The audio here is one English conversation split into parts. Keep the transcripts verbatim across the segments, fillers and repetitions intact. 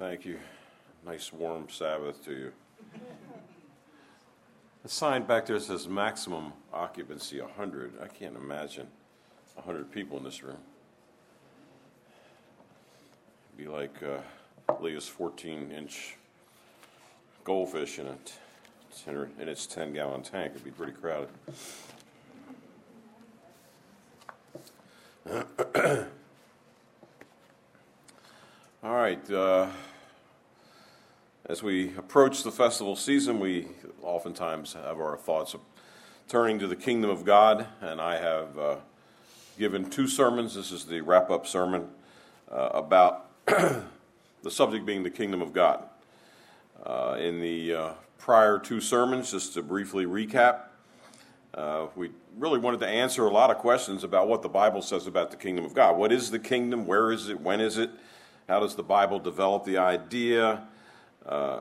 Thank you. Nice warm Sabbath to you. The sign back there says maximum occupancy one hundred. I can't imagine one hundred people in this room. It'd be like uh, Leah's fourteen-inch goldfish in a in its ten-gallon tank. It'd be pretty crowded. All right. Uh, as we approach the festival season, we oftentimes have our thoughts of turning to the kingdom of God, and I have uh, given two sermons. This is the wrap-up sermon uh, about the subject being the kingdom of God. Uh, in the uh, prior two sermons, just to briefly recap, uh, we really wanted to answer a lot of questions about what the Bible says about the kingdom of God. What is the kingdom? Where is it? When is it? How does the Bible develop the idea? Uh,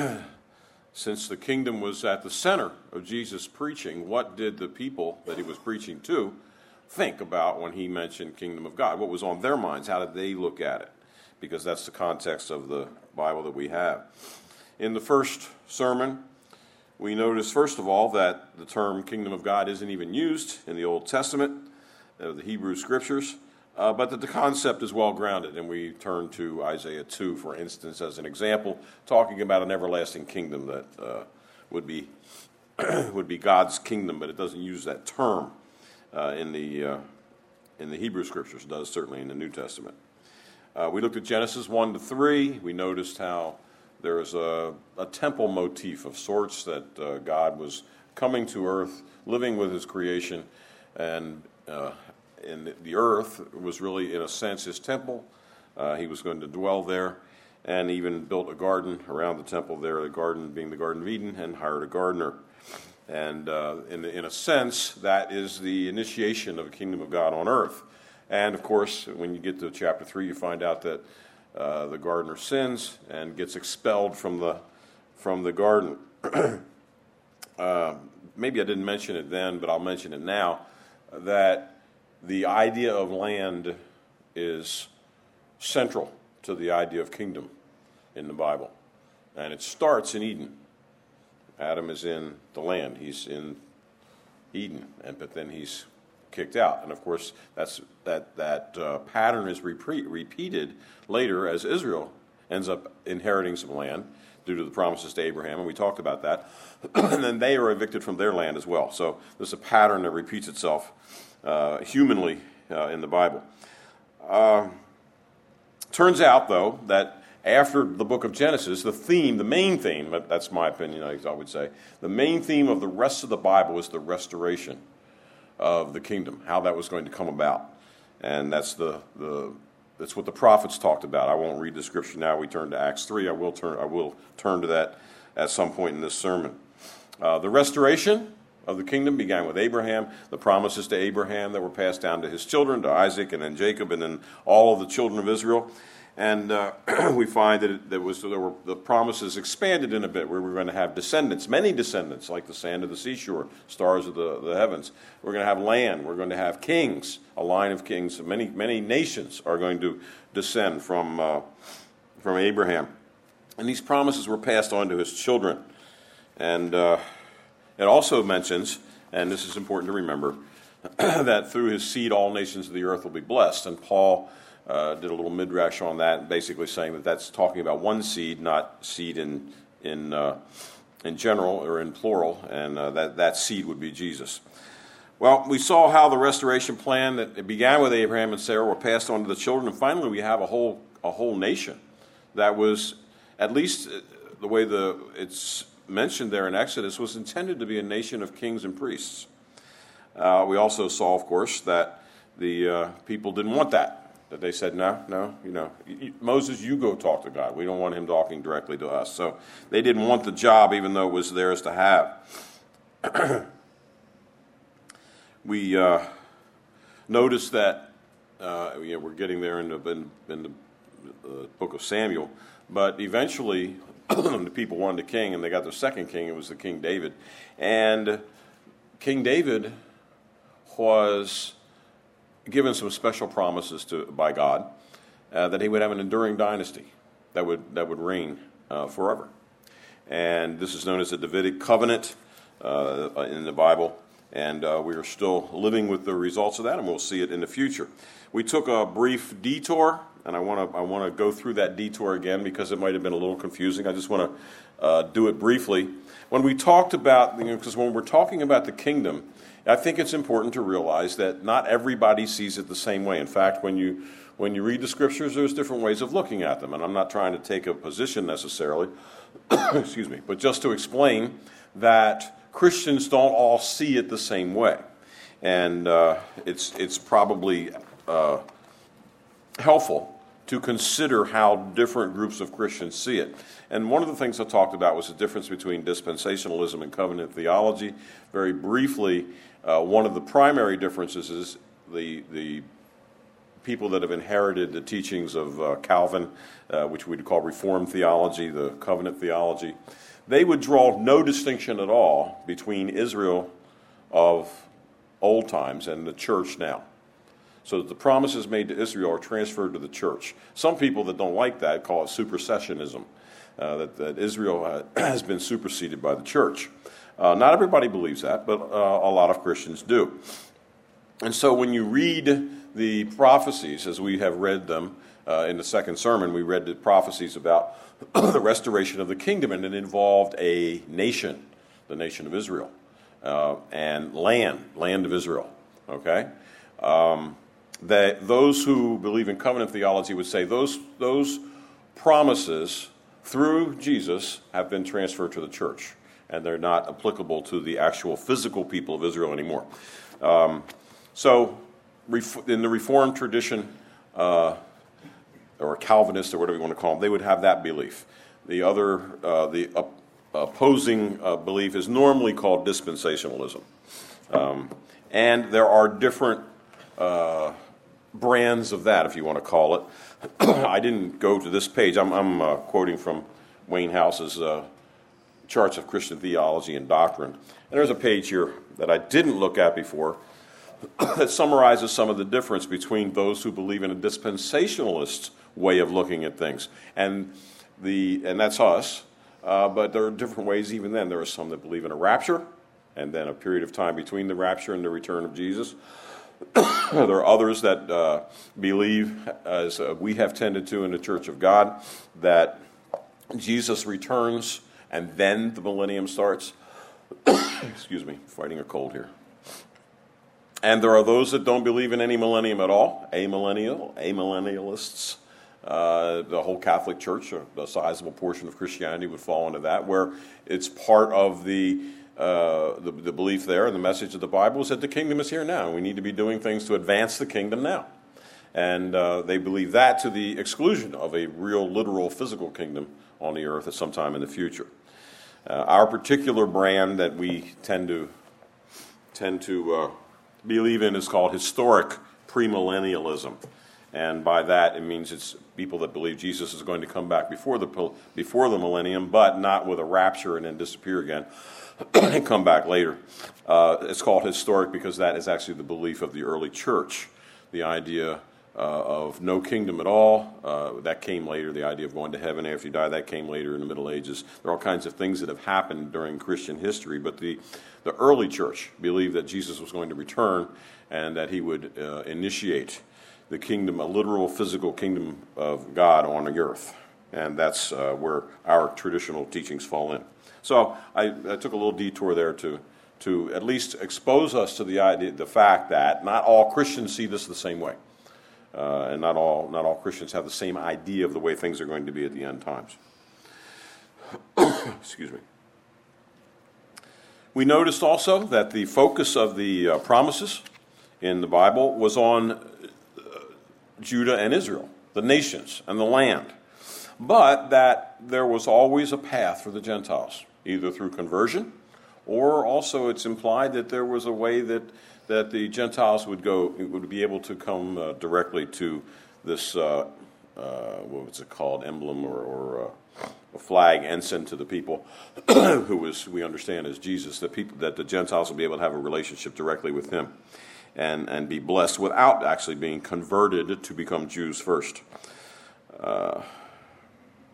since the kingdom was at the center of Jesus' preaching, what did the people that he was preaching to think about when he mentioned kingdom of God? What was on their minds? How did they look at it? Because that's the context of the Bible that we have. In the first sermon, we notice, first of all, that the term kingdom of God isn't even used in the Old Testament, uh, the Hebrew Scriptures, uh, but that the concept is well grounded. And we turn to Isaiah two, for instance, as an example, talking about an everlasting kingdom that uh, would be would be God's kingdom, but it doesn't use that term uh, in the uh, in the Hebrew Scriptures. It does certainly in the New Testament. Uh, we looked at Genesis one to three. We noticed how there is a, a temple motif of sorts, that uh, God was coming to earth, living with his creation, and uh, in the earth was really, in a sense, his temple. Uh, he was going to dwell there, and even built a garden around the temple there, the garden being the Garden of Eden, and hired a gardener. And uh, in, in a sense, that is the initiation of the kingdom of God on earth. And, of course, when you get to chapter three, you find out that Uh, the gardener sins and gets expelled from the from the garden. uh, maybe I didn't mention it then, but I'll mention it now, that the idea of land is central to the idea of kingdom in the Bible. And it starts in Eden. Adam is in the land. He's in Eden, and but then he's kicked out. And of course, that's that that uh, pattern is repeat, repeated later as Israel ends up inheriting some land due to the promises to Abraham, and we talked about that. And then they are evicted from their land as well. So there's a pattern that repeats itself uh, humanly uh, in the Bible. Uh, turns out, though, that after the book of Genesis, the theme, the main theme, but that's my opinion, I would say, the main theme of the rest of the Bible is the restoration of the kingdom, how that was going to come about. And that's the the that's what the prophets talked about. I won't read the scripture now. We turn to Acts three. I will turn I will turn to that at some point in this sermon. Uh, the restoration of the kingdom began with Abraham, the promises to Abraham that were passed down to his children, to Isaac and then Jacob, and then all of the children of Israel. And uh, we find that it, that was there were the promises expanded in a bit, where we're going to have descendants, many descendants, like the sand of the seashore, stars of the, the heavens. We're going to have land. We're going to have kings, a line of kings. Many many nations are going to descend from uh, from Abraham, and these promises were passed on to his children. And uh, it also mentions, and this is important to remember, that through his seed all nations of the earth will be blessed. And Paul Uh, did a little midrash on that, basically saying that that's talking about one seed, not seed in in uh, in general or in plural, and uh, that that seed would be Jesus. Well, we saw how the restoration plan that it began with Abraham and Sarah were passed on to the children, and finally we have a whole a whole nation that was, at least the way the it's mentioned there in Exodus, was intended to be a nation of kings and priests. Uh, we also saw, of course, that the uh, people didn't want that. That they said, no, no, you know, Moses, you go talk to God. We don't want him talking directly to us. So they didn't want the job, even though it was theirs to have. we uh, noticed that, uh, you know, we're getting there in the, in, in the uh, book of Samuel, but eventually the people wanted a king, and they got their second king. It was the King David. And King David was given some special promises to by God uh, that he would have an enduring dynasty. that would that would reign uh, forever. And this is known as the Davidic covenant uh, in the Bible, and uh, we are still living with the results of that, and we'll see it in the future. We took a brief detour, and I want to I want to go through that detour again because it might have been a little confusing. I just want to uh, do it briefly. When we talked about, you know, because when we're talking about the kingdom, I think it's important to realize that not everybody sees it the same way. In fact, when you when you read the scriptures, there's different ways of looking at them, and I'm not trying to take a position necessarily, excuse me, but just to explain that Christians don't all see it the same way, and uh, it's it's probably uh, helpful to consider how different groups of Christians see it. And one of the things I talked about was the difference between dispensationalism and covenant theology. Very briefly, uh, one of the primary differences is the the people that have inherited the teachings of uh, Calvin, uh, which we'd call Reformed theology, the covenant theology. They would draw no distinction at all between Israel of old times and the church now. So the promises made to Israel are transferred to the church. Some people that don't like that call it supersessionism, uh, that, that Israel uh, has been superseded by the church. Uh, not everybody believes that, but uh, a lot of Christians do. And so when you read the prophecies, as we have read them uh, in the second sermon, we read the prophecies about the restoration of the kingdom, and it involved a nation, the nation of Israel, uh, and land, land of Israel, okay? Um, that those who believe in covenant theology would say those, those promises through Jesus have been transferred to the church, and they're not applicable to the actual physical people of Israel anymore. Um, so in the Reformed tradition, uh, or Calvinist, or whatever you want to call them, they would have that belief. The other, uh, the op- opposing uh, belief is normally called dispensationalism. Um, and there are different uh, brands of that, if you want to call it. I didn't go to this page. I'm, I'm uh, quoting from Wayne House's uh, Charts of Christian Theology and Doctrine. And there's a page here that I didn't look at before that summarizes some of the difference between those who believe in a dispensationalist way of looking at things, and the and that's us. Uh, but there are different ways. Even then, there are some that believe in a rapture, and then a period of time between the rapture and the return of Jesus. There are others that uh, believe, as uh, we have tended to in the Church of God, that Jesus returns and then the millennium starts. Excuse me, fighting a cold here. And there are those that don't believe in any millennium at all, amillennial, amillennialists. Uh, the whole Catholic Church, or a sizable portion of Christianity, would fall into that, where it's part of the, uh, the the belief there, and the message of the Bible is that the kingdom is here now. We need to be doing things to advance the kingdom now. And uh, they believe that to the exclusion of a real, literal, physical kingdom on the earth at some time in the future. Uh, our particular brand that we tend to tend to uh, believe in is called historic premillennialism. And by that, it means it's people that believe Jesus is going to come back before the before the millennium, but not with a rapture and then disappear again and come back later. Uh, it's called historic because that is actually the belief of the early church. The idea uh, of no kingdom at all, uh, that came later. The idea of going to heaven after you die, that came later in the Middle Ages. There are all kinds of things that have happened during Christian history, but the, the early church believed that Jesus was going to return and that he would uh, initiate the kingdom, a literal physical kingdom of God on the earth. And that's uh, where our traditional teachings fall in. So I, I took a little detour there to to at least expose us to the idea, the fact that not all Christians see this the same way. Uh, and not all not all Christians have the same idea of the way things are going to be at the end times. Excuse me. We noticed also that the focus of the uh, promises in the Bible was on Judah and Israel, the nations and the land, but that there was always a path for the Gentiles, either through conversion, or also it's implied that there was a way that, that the Gentiles would go would be able to come uh, directly to this uh, uh, what was it called, emblem or, or uh, a flag, ensign to the people, who is we understand as Jesus. That people that the Gentiles will be able to have a relationship directly with him. And, and be blessed without actually being converted to become Jews first. Uh,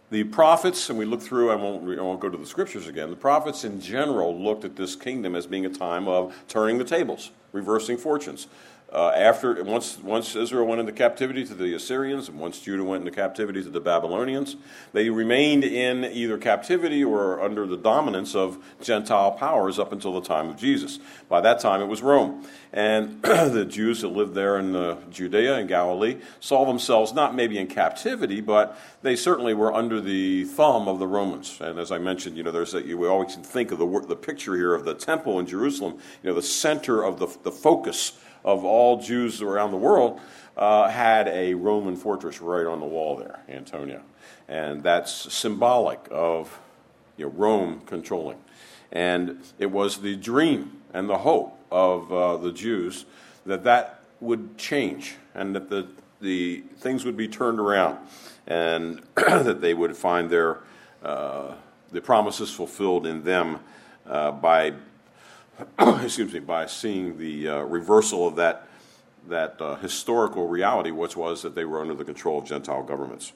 The prophets, and we look through, I won't, I won't go to the scriptures again, the prophets in general looked at this kingdom as being a time of turning the tables, reversing fortunes. Uh, after once once Israel went into captivity to the Assyrians, and once Judah went into captivity to the Babylonians, they remained in either captivity or under the dominance of Gentile powers up until the time of Jesus. By that time, it was Rome. And the Jews that lived there in uh, Judea and Galilee saw themselves not maybe in captivity, but they certainly were under the thumb of the Romans. And as I mentioned, you know, there's a, you we always think of the the picture here of the temple in Jerusalem, you know, the center of the the focus of all Jews around the world, uh, had a Roman fortress right on the wall there, Antonia. And that's symbolic of, you know, Rome controlling. And it was the dream and the hope of uh, the Jews that that would change and that the, the things would be turned around and that they would find their uh, the promises fulfilled in them uh, by excuse me, by seeing the uh, reversal of that that uh, historical reality, which was that they were under the control of Gentile governments.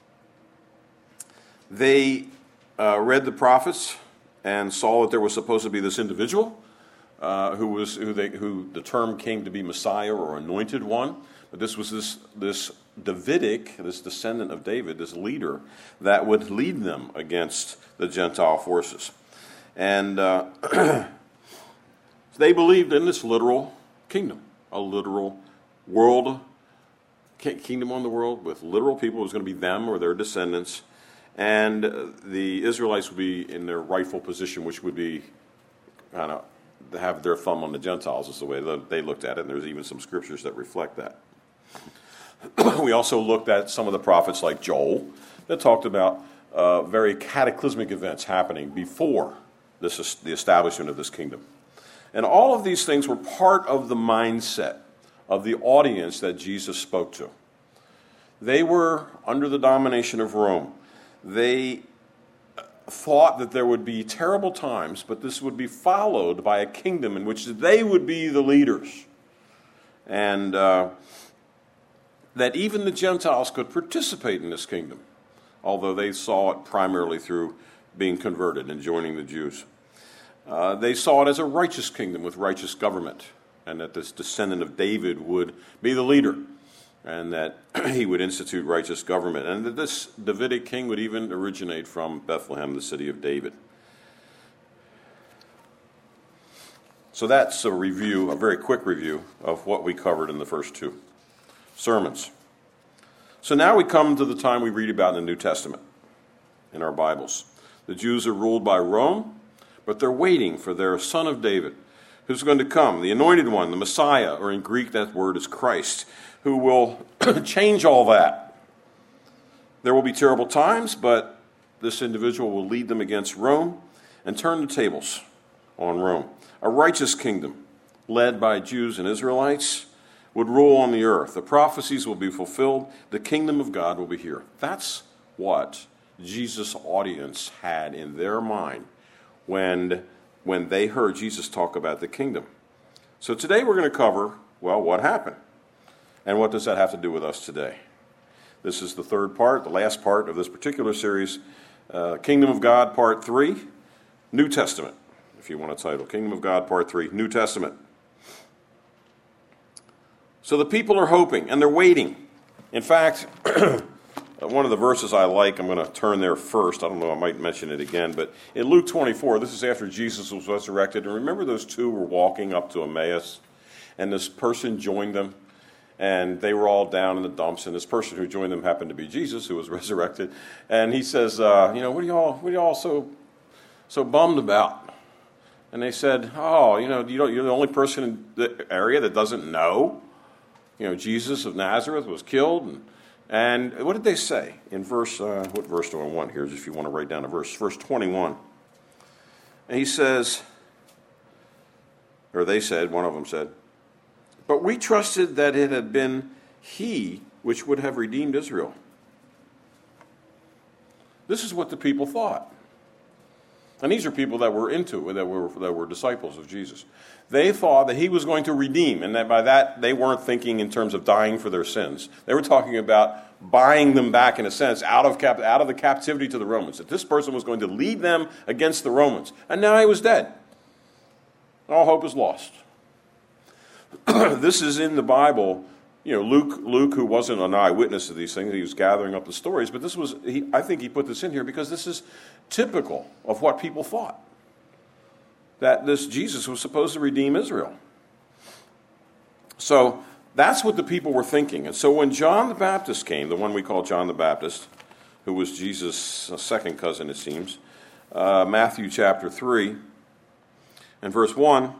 They uh, read the prophets and saw that there was supposed to be this individual uh, who was who they who the term came to be Messiah or Anointed One. But this was this this Davidic, this descendant of David, this leader that would lead them against the Gentile forces, and. Uh, They believed in this literal kingdom, a literal world, kingdom on the world with literal people. It was going to be them or their descendants. And the Israelites would be in their rightful position, which would be kind of have their thumb on the Gentiles is the way they looked at it. And there's even some scriptures that reflect that. We also looked at some of the prophets like Joel that talked about uh, very cataclysmic events happening before this, the establishment of this kingdom. And all of these things were part of the mindset of the audience that Jesus spoke to. They were under the domination of Rome. They thought that there would be terrible times, but this would be followed by a kingdom in which they would be the leaders. And uh, that even the Gentiles could participate in this kingdom, although they saw it primarily through being converted and joining the Jews. Uh, they saw it as a righteous kingdom with righteous government, and that this descendant of David would be the leader, and that he would institute righteous government, and that this Davidic king would even originate from Bethlehem, the city of David. So that's a review, a very quick review of what we covered in the first two sermons. So now we come to the time we read about in the New Testament in our Bibles. The Jews are ruled by Rome, but they're waiting for their son of David, who's going to come, the anointed one, the Messiah, or in Greek that word is Christ, who will change all that. There will be terrible times, but this individual will lead them against Rome and turn the tables on Rome. A righteous kingdom, led by Jews and Israelites, would rule on the earth. The prophecies will be fulfilled. The kingdom of God will be here. That's what Jesus' audience had in their mind when, when they heard Jesus talk about the kingdom. So today we're going to cover, well, what happened? And what does that have to do with us today? This is the third part, the last part of this particular series, uh, Kingdom of God, Part three, New Testament, if you want to title. Kingdom of God, Part three, New Testament. So the people are hoping, and they're waiting. In fact, one of the verses I like, I'm going to turn there first. I don't know, I might mention it again. But in Luke twenty-four, this is after Jesus was resurrected. And remember those two were walking up to Emmaus, and this person joined them. And they were all down in the dumps, and this person who joined them happened to be Jesus, who was resurrected. And he says, uh, you know, what are y'all, what are y'all so, so bummed about? And they said, oh, you know, you don't, you're the only person in the area that doesn't know. You know, Jesus of Nazareth was killed. And, and what did they say in verse, uh, what verse do I want here, if you want to write down a verse, verse twenty-one. And he says, or they said, one of them said, but we trusted that it had been he which would have redeemed Israel. This is what the people thought. And these are people that were into it, that were, that were disciples of Jesus. They thought that he was going to redeem, and that by that they weren't thinking in terms of dying for their sins. They were talking about buying them back, in a sense, out of cap- out of the captivity to the Romans. That this person was going to lead them against the Romans. And now he was dead. All hope is lost. This is in the Bible. You know, Luke, Luke, who wasn't an eyewitness to these things, he was gathering up the stories, but this was, he, I think he put this in here because this is typical of what people thought. That this Jesus was supposed to redeem Israel. So that's what the people were thinking. And so when John the Baptist came, the one we call John the Baptist, who was Jesus' second cousin, it seems, uh, Matthew chapter three and verse one,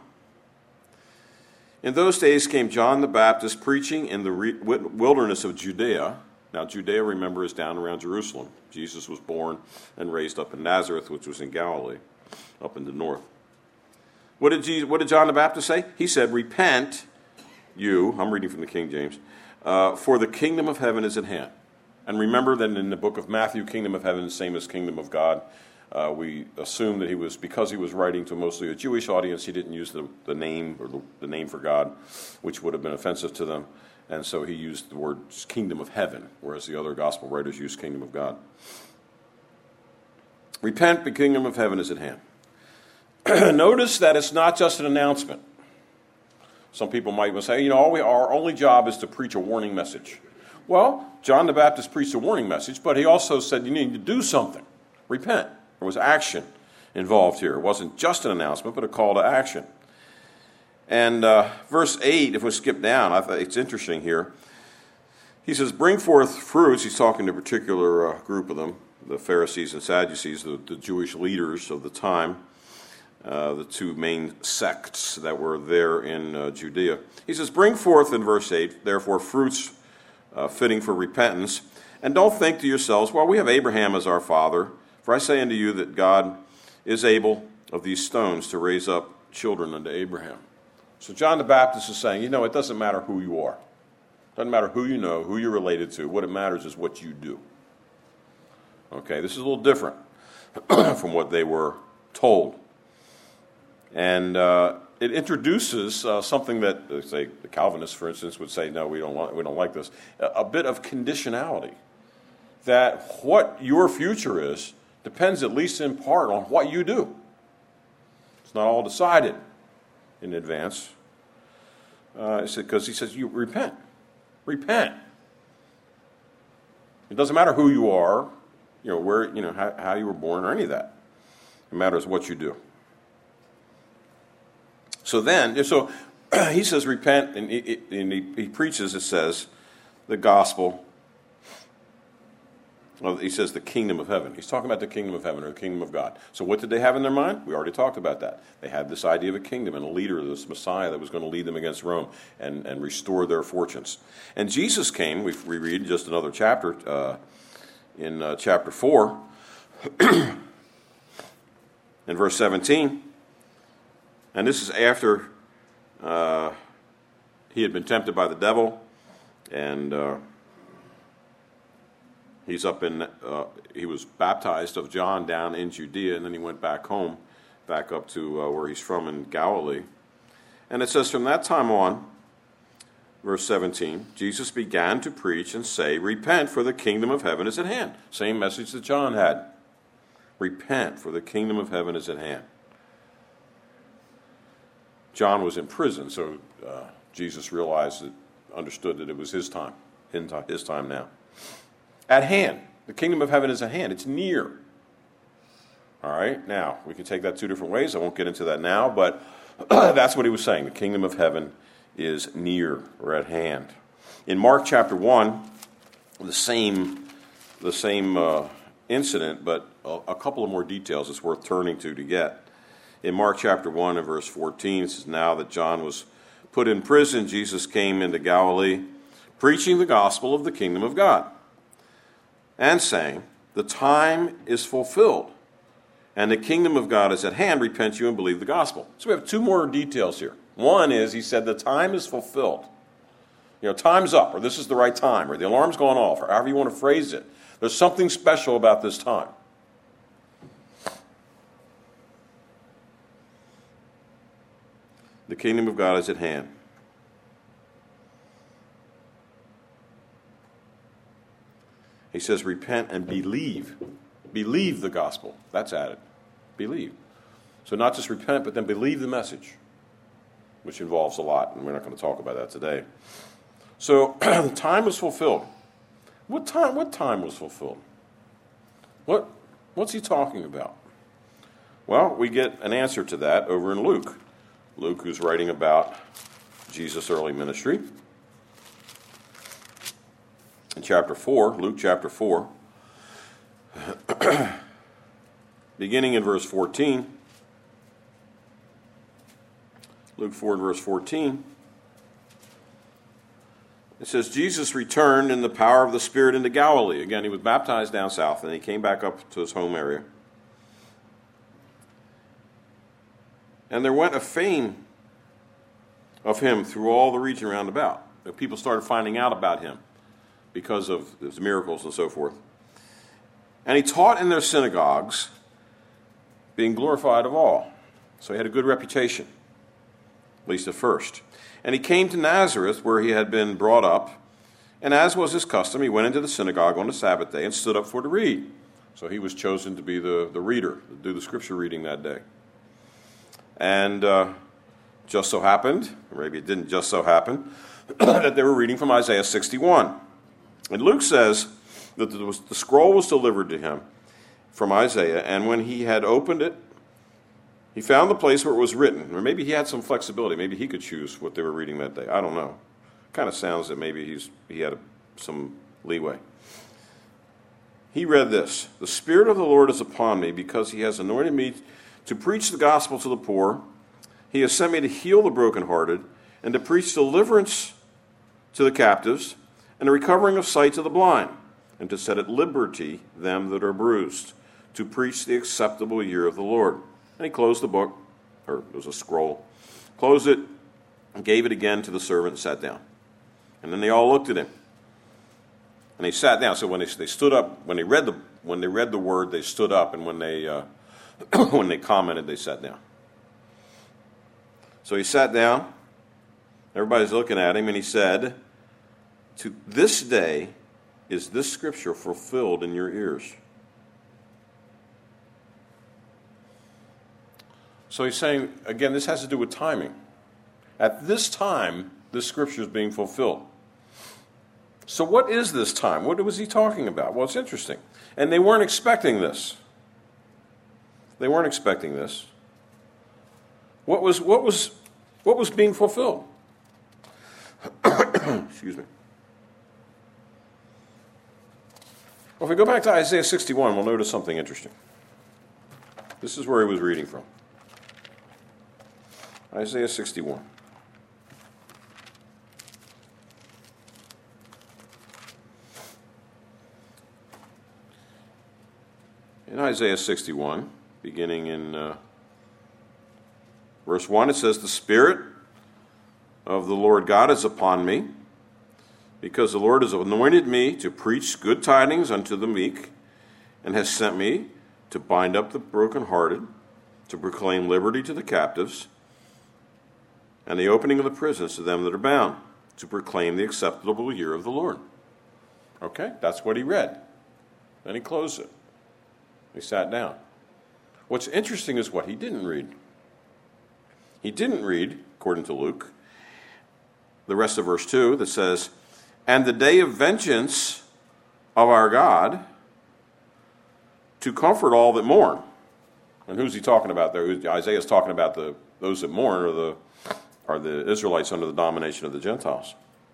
in those days came John the Baptist preaching in the re- wilderness of Judea. Now, Judea, remember, is down around Jerusalem. Jesus was born and raised up in Nazareth, which was in Galilee, up in the north. What did, Jesus, what did John the Baptist say? He said, repent, you, I'm reading from the King James, uh, for the kingdom of heaven is at hand. And remember that in the book of Matthew, kingdom of heaven is the same as kingdom of God. Uh, we assume that he was, because he was writing to mostly a Jewish audience, he didn't use the, the name or the, the name for God, which would have been offensive to them. And so he used the word kingdom of heaven, whereas the other gospel writers used kingdom of God. Repent, the kingdom of heaven is at hand. Notice that it's not just an announcement. Some people might say, you know, all we, our only job is to preach a warning message. Well, John the Baptist preached a warning message, but he also said you need to do something. Repent. There was action involved here. It wasn't just an announcement, but a call to action. And uh, verse eight, if we skip down, I thought it's interesting here. He says, bring forth fruits. He's talking to a particular uh, group of them, the Pharisees and Sadducees, the, the Jewish leaders of the time, uh, the two main sects that were there in uh, Judea. He says, bring forth, in verse eight, therefore fruits uh, fitting for repentance. And don't think to yourselves, well, we have Abraham as our father. For I say unto you that God is able of these stones to raise up children unto Abraham. So John the Baptist is saying, you know, it doesn't matter who you are. It doesn't matter who you know, who you're related to. What it matters is what you do. Okay, this is a little different from what they were told. And uh, it introduces uh, something that, uh, say, the Calvinists, for instance, would say, no, we don't want, we don't like this. A, a bit of conditionality. That what your future is depends at least in part on what you do. It's not all decided in advance. Uh, because he says, you repent. Repent. It doesn't matter who you are, you know, where, you know, how, how you were born or any of that. It matters what you do. So then, so he says repent, and, he, and he, he preaches, it says, the gospel. Well, he says the kingdom of heaven. He's talking about the kingdom of heaven or the kingdom of God. So what did they have in their mind? We already talked about that. They had this idea of a kingdom and a leader, this Messiah that was going to lead them against Rome and, and restore their fortunes. And Jesus came, we, we read just another chapter, uh, in uh, chapter four, in verse seventeen. And this is after uh, he had been tempted by the devil, and uh, he's up in, uh, he was baptized of John down in Judea, and then he went back home, back up to uh, where he's from in Galilee. And it says, from that time on, verse seventeen, Jesus began to preach and say, repent, for the kingdom of heaven is at hand. Same message that John had. Repent, for the kingdom of heaven is at hand. John was in prison, so uh, Jesus realized, that, understood that it was his time, his time now. At hand. The kingdom of heaven is at hand. It's near. All right? Now, we can take that two different ways. I won't get into that now, but that's what he was saying. The kingdom of heaven is near or at hand. In Mark chapter one, the same, the same uh, incident, but a, a couple of more details it's worth turning to to get. In Mark chapter one and verse fourteen, it says, now that John was put in prison, Jesus came into Galilee, preaching the gospel of the kingdom of God, and saying, the time is fulfilled, and the kingdom of God is at hand. Repent you and believe the gospel. So we have two more details here. One is, he said, the time is fulfilled. You know, time's up, or this is the right time, or the alarm's gone off, or however you want to phrase it. There's something special about this time. The kingdom of God is at hand. He says, repent and believe. Believe the gospel. That's added. Believe. So not just repent, but then believe the message, which involves a lot, and we're not going to talk about that today. So the time was fulfilled. What time? What time was fulfilled? What? What's he talking about? Well, we get an answer to that over in Luke. Luke, who's writing about Jesus' early ministry. In chapter four, Luke chapter four, beginning in verse fourteen, Luke four and verse fourteen, it says, Jesus returned in the power of the Spirit into Galilee. Again, he was baptized down south, and he came back up to his home area. And there went a fame of him through all the region round about. People started finding out about him because of his miracles and so forth. And he taught in their synagogues, being glorified of all. So he had a good reputation, at least at first. And he came to Nazareth, where he had been brought up, and as was his custom, he went into the synagogue on the Sabbath day and stood up for to read. So he was chosen to be the, the reader, to do the scripture reading that day. And uh, just so happened, or maybe it didn't just so happen, that they were reading from Isaiah sixty-one. And Luke says that the, the scroll was delivered to him from Isaiah, and when he had opened it, he found the place where it was written. Or maybe he had some flexibility. Maybe he could choose what they were reading that day. I don't know. Kind of sounds that maybe he's he had a, some leeway. He read this: "The Spirit of the Lord is upon me, because he has anointed me to preach the gospel to the poor. He has sent me to heal the brokenhearted, and to preach deliverance to the captives, and the recovering of sight to the blind, and to set at liberty them that are bruised, to preach the acceptable year of the Lord." And he closed the book, or it was a scroll, closed it, and gave it again to the servant and sat down. And then they all looked at him. And he sat down. So when they, they stood up, when they read the when they read the word, they stood up, and when they uh, when they commented, they sat down. So he sat down. Everybody's looking at him, and he said, "To this day is this scripture fulfilled in your ears." So he's saying, again, this has to do with timing. At this time, this scripture is being fulfilled. So what is this time? What was he talking about? Well, it's interesting. And they weren't expecting this. They weren't expecting this. What was what was what was being fulfilled? Excuse me. Well, if we go back to Isaiah sixty-one, we'll notice something interesting. This is where he was reading from. Isaiah sixty-one. In Isaiah sixty-one, beginning in uh, verse one, it says, "The Spirit of the Lord God is upon me, because the Lord has anointed me to preach good tidings unto the meek, and has sent me to bind up the brokenhearted, to proclaim liberty to the captives, and the opening of the prisons to them that are bound, to proclaim the acceptable year of the Lord." Okay, that's what he read. Then he closed it. He sat down. What's interesting is what he didn't read. He didn't read, according to Luke, the rest of verse two that says, "And the day of vengeance of our God, to comfort all that mourn." And who's he talking about there? Isaiah's talking about the those that mourn, or the are the Israelites under the domination of the Gentiles.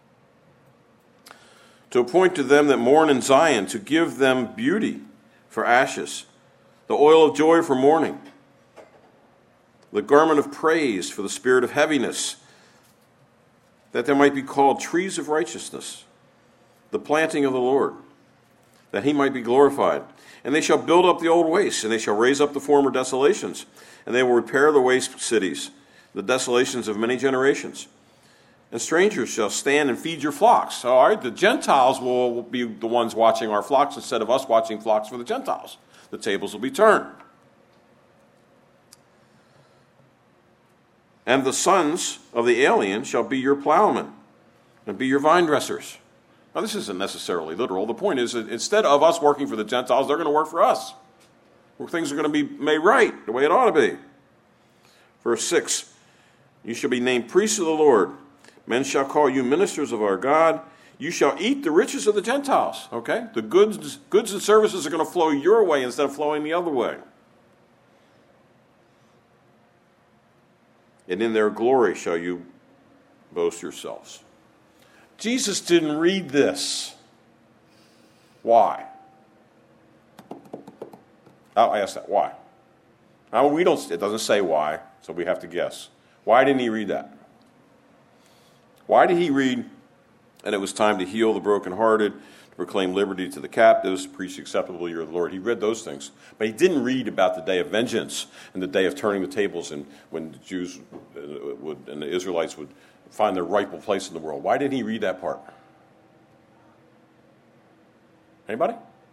"To appoint to them that mourn in Zion, to give them beauty for ashes, the oil of joy for mourning, the garment of praise for the spirit of heaviness, that they might be called trees of righteousness, the planting of the Lord, that he might be glorified. And they shall build up the old wastes, and they shall raise up the former desolations, and they will repair the waste cities, the desolations of many generations. And strangers shall stand and feed your flocks." So, all right, the Gentiles will be the ones watching our flocks instead of us watching flocks for the Gentiles. The tables will be turned. And the sons of the alien shall be your plowmen and be your vine dressers. Now, this isn't necessarily literal. The point is that instead of us working for the Gentiles, they're going to work for us. Where things are going to be made right the way it ought to be. Verse six, you shall be named priests of the Lord. Men shall call you ministers of our God. You shall eat the riches of the Gentiles. Okay? The goods, goods and services are going to flow your way instead of flowing the other way. And in their glory shall you boast yourselves. Jesus didn't read this. Why? Oh, I asked that. Why? Now, we don't, it doesn't say why, so we have to guess. Why didn't he read that? Why did he read, and it was time to heal the brokenhearted, to proclaim liberty to the captives, preach acceptable year of the Lord? He read those things. But he didn't read about the day of vengeance and the day of turning the tables and when the Jews would, and the Israelites would find their rightful place in the world. Why didn't he read that part? Anybody?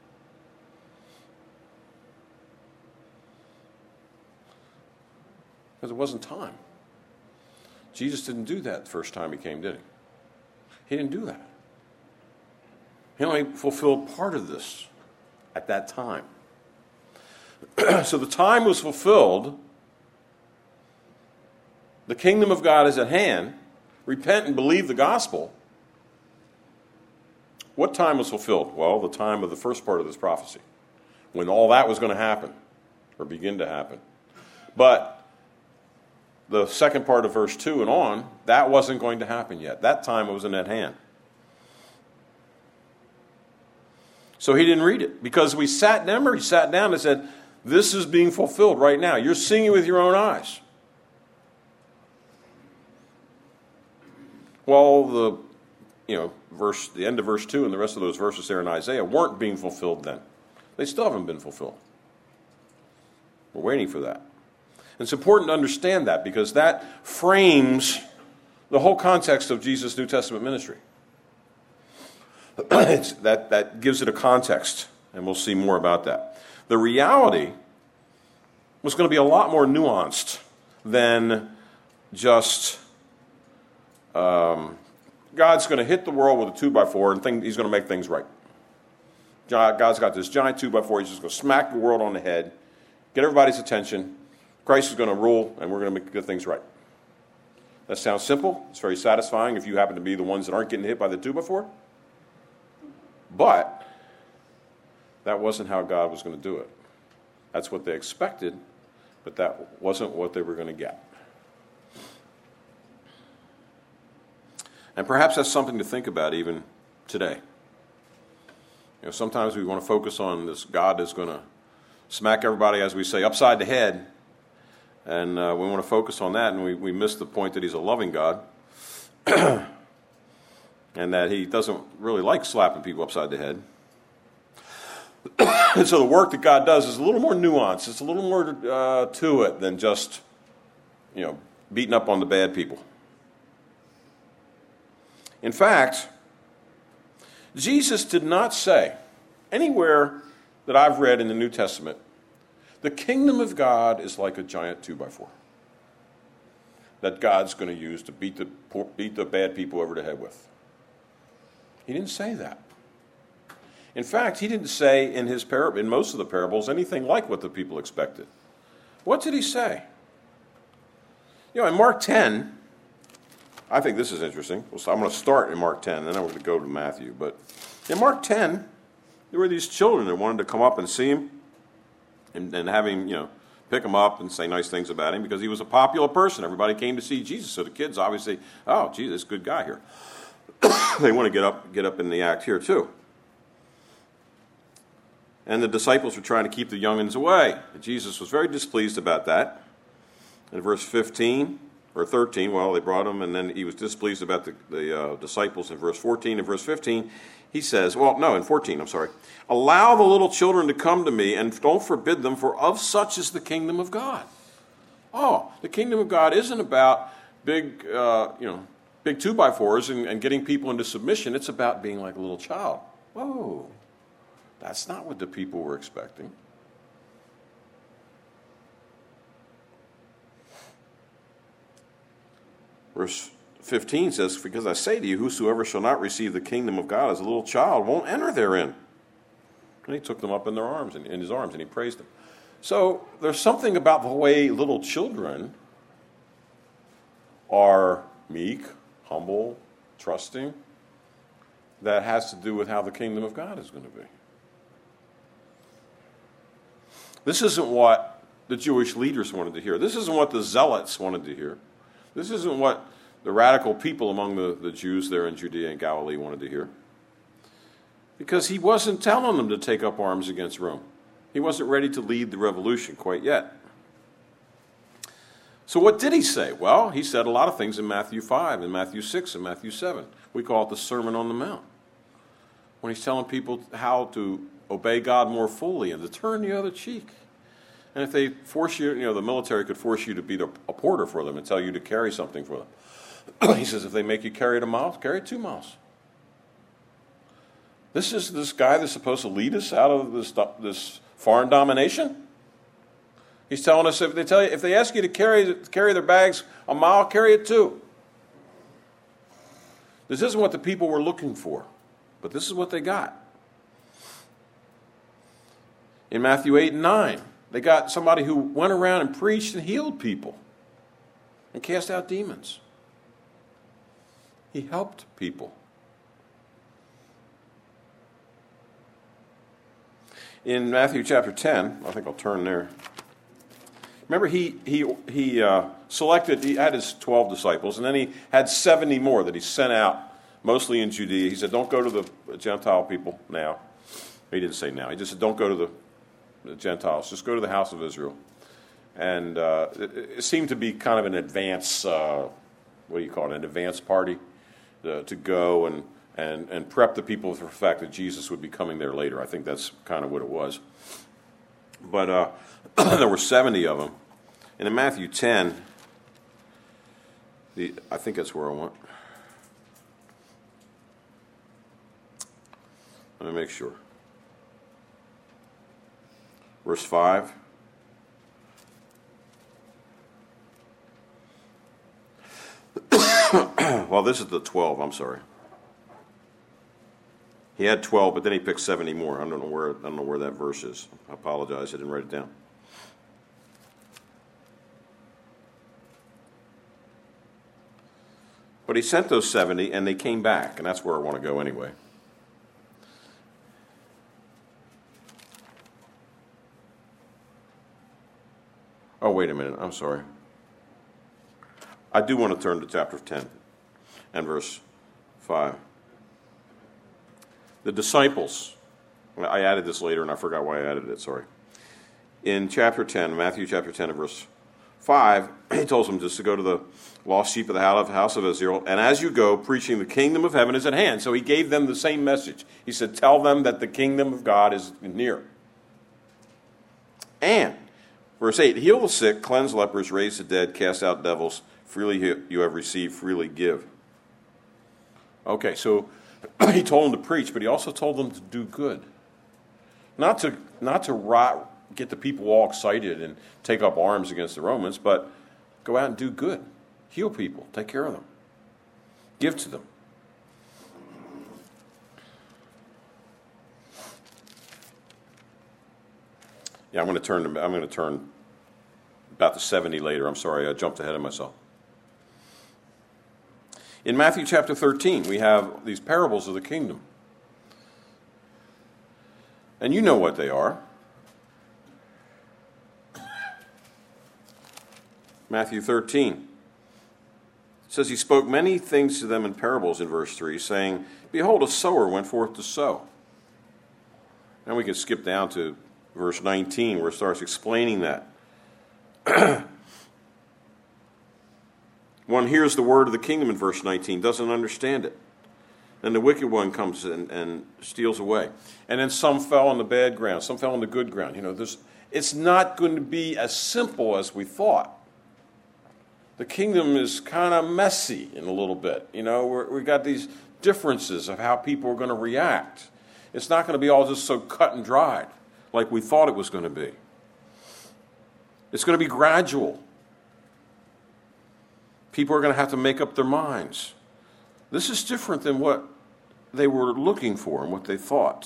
Because it wasn't time. Jesus didn't do that the first time he came, did he? He didn't do that. He only fulfilled part of this at that time. So the time was fulfilled. The kingdom of God is at hand. Repent and believe the gospel. What time was fulfilled? Well, the time of the first part of this prophecy, when all that was going to happen, or begin to happen. But the second part of verse two and on, that wasn't going to happen yet. That time wasn't at hand. So he didn't read it, because we sat down, or he sat down and said, this is being fulfilled right now. You're seeing it with your own eyes. Well, the you know verse, the end of verse two and the rest of those verses there in Isaiah weren't being fulfilled then. They still haven't been fulfilled. We're waiting for that. And it's important to understand that, because that frames the whole context of Jesus' New Testament ministry. it's, that, that gives it a context, and we'll see more about that. The reality was going to be a lot more nuanced than just um, God's going to hit the world with a two by four and think he's going to make things right. God's got this giant two by four. He's just going to smack the world on the head, get everybody's attention. Christ is going to rule, and we're going to make good things right. That sounds simple. It's very satisfying if you happen to be the ones that aren't getting hit by the two by four. But that wasn't how God was going to do it. That's what they expected, but that wasn't what they were going to get. And perhaps that's something to think about even today. You know, sometimes we want to focus on this God is going to smack everybody, as we say, upside the head. And uh, we want to focus on that, and we, we miss the point that he's a loving God. And that he doesn't really like slapping people upside the head. And so the work that God does is a little more nuanced. It's a little more uh, to it than just, you know, beating up on the bad people. In fact, Jesus did not say anywhere that I've read in the New Testament, the kingdom of God is like a giant two by four that God's going to use to beat the poor, beat the bad people over the head with. He didn't say that. In fact, he didn't say in his par- in most of the parables anything like what the people expected. What did he say? You know, in Mark ten, I think this is interesting. So I'm going to start in Mark ten, then I'm going to go to Matthew. But in Mark ten, there were these children that wanted to come up and see him and, and have him, you know, pick him up and say nice things about him because he was a popular person. Everybody came to see Jesus. So the kids obviously, oh, geez, this good guy here. They want to get up, get up in the act here too. And the disciples were trying to keep the young'uns away. And Jesus was very displeased about that. In verse fifteen, or thirteen, well, they brought him, and then he was displeased about the, the uh, disciples in verse fourteen. In verse fifteen, he says, well, no, in fourteen, I'm sorry. Allow the little children to come to me, and don't forbid them, for of such is the kingdom of God. Oh, the kingdom of God isn't about big, uh, you know, big two-by-fours and, and getting people into submission. It's about being like a little child. Whoa. That's not what the people were expecting. Verse fifteen says, because I say to you, whosoever shall not receive the kingdom of God as a little child won't enter therein. And he took them up in their arms, in his arms, and he praised them. So there's something about the way little children are meek, humble, trusting, that has to do with how the kingdom of God is going to be. This isn't what the Jewish leaders wanted to hear. This isn't what the zealots wanted to hear. This isn't what the radical people among the, the Jews there in Judea and Galilee wanted to hear. Because he wasn't telling them to take up arms against Rome. He wasn't ready to lead the revolution quite yet. So what did he say? Well, he said a lot of things in Matthew five, and Matthew six, and Matthew seven. We call it the Sermon on the Mount. When he's telling people how to obey God more fully and to turn the other cheek. And if they force you, you know, the military could force you to be a porter for them and tell you to carry something for them. He says if they make you carry it a mile, carry it two miles. This is this guy that's supposed to lead us out of this, this foreign domination. He's telling us if they tell you if they ask you to carry carry their bags a mile, carry it two. This isn't what the people were looking for, but this is what they got. In Matthew eight and nine, they got somebody who went around and preached and healed people and cast out demons. He helped people. In Matthew chapter ten, I think I'll turn there. Remember, he he he uh, selected, he had his twelve disciples, and then he had seventy more that he sent out, mostly in Judea. He said, don't go to the Gentile people now. He didn't say now. He just said, don't go to the, the Gentiles. Just go to the house of Israel. And uh, it, it seemed to be kind of an advance, uh, what do you call it, an advance party uh, to go and, and, and prep the people for the fact that Jesus would be coming there later. I think that's kind of what it was. But uh, there were seventy of them. And in Matthew ten, the, I think that's where I went. Let me make sure. Verse five. Well, this is the twelve, I'm sorry. He had twelve, but then he picked seventy more. I don't know where I don't know where that verse is. I apologize, I didn't write it down. But he sent those seventy, and they came back, and that's where I want to go anyway. Oh, wait a minute, I'm sorry. I do want to turn to chapter ten and verse five. The disciples, I added this later and I forgot why I added it, sorry. In chapter ten, Matthew chapter ten and verse five, he tells them just to go to the lost sheep of the house of Israel, and as you go, preaching the kingdom of heaven is at hand. So he gave them the same message. He said, tell them that the kingdom of God is near. And, verse eight, heal the sick, cleanse lepers, raise the dead, cast out devils, freely you have received, freely give. Okay, so he told them to preach, but he also told them to do good. Not to not to rot, get the people all excited and take up arms against the Romans, but go out and do good. Heal people, take care of them. Give to them. Yeah, I'm going to turn I'm going to turn about the seventy later. I'm sorry, I jumped ahead of myself. In Matthew chapter thirteen, we have these parables of the kingdom. And you know what they are. Matthew thirteen. It says he spoke many things to them in parables in verse three, saying, behold, a sower went forth to sow. Now we can skip down to verse nineteen where it starts explaining that. One hears the word of the kingdom in verse nineteen, doesn't understand it. Then the wicked one comes and, and steals away. And then some fell on the bad ground, some fell on the good ground. You know, there's, it's not going to be as simple as we thought. The kingdom is kind of messy in a little bit. You know, we're, we've got these differences of how people are going to react. It's not going to be all just so cut and dried like we thought it was going to be. It's going to be gradual. People are going to have to make up their minds. This is different than what they were looking for and what they thought.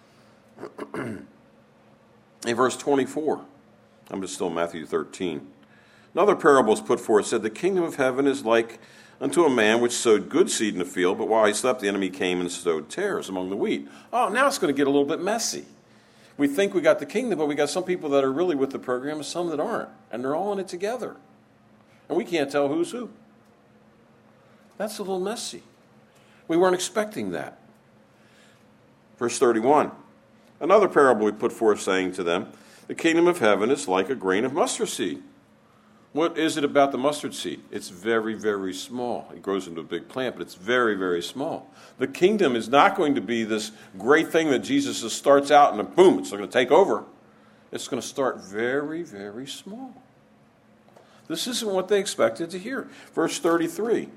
In verse twenty-four, I'm just still in Matthew thirteen. Another parable is put forth, said, the kingdom of heaven is like unto a man which sowed good seed in the field, but while he slept, the enemy came and sowed tares among the wheat. Oh, now it's going to get a little bit messy. We think we got the kingdom, but we got some people that are really with the program and some that aren't, and they're all in it together. And we can't tell who's who. That's a little messy. We weren't expecting that. Verse thirty-one, another parable we put forth, saying to them, the kingdom of heaven is like a grain of mustard seed. What is it about the mustard seed? It's very, very small. It grows into a big plant, but it's very, very small. The kingdom is not going to be this great thing that Jesus just starts out and then boom, it's going to take over. It's going to start very, very small. This isn't what they expected to hear. Verse thirty-three.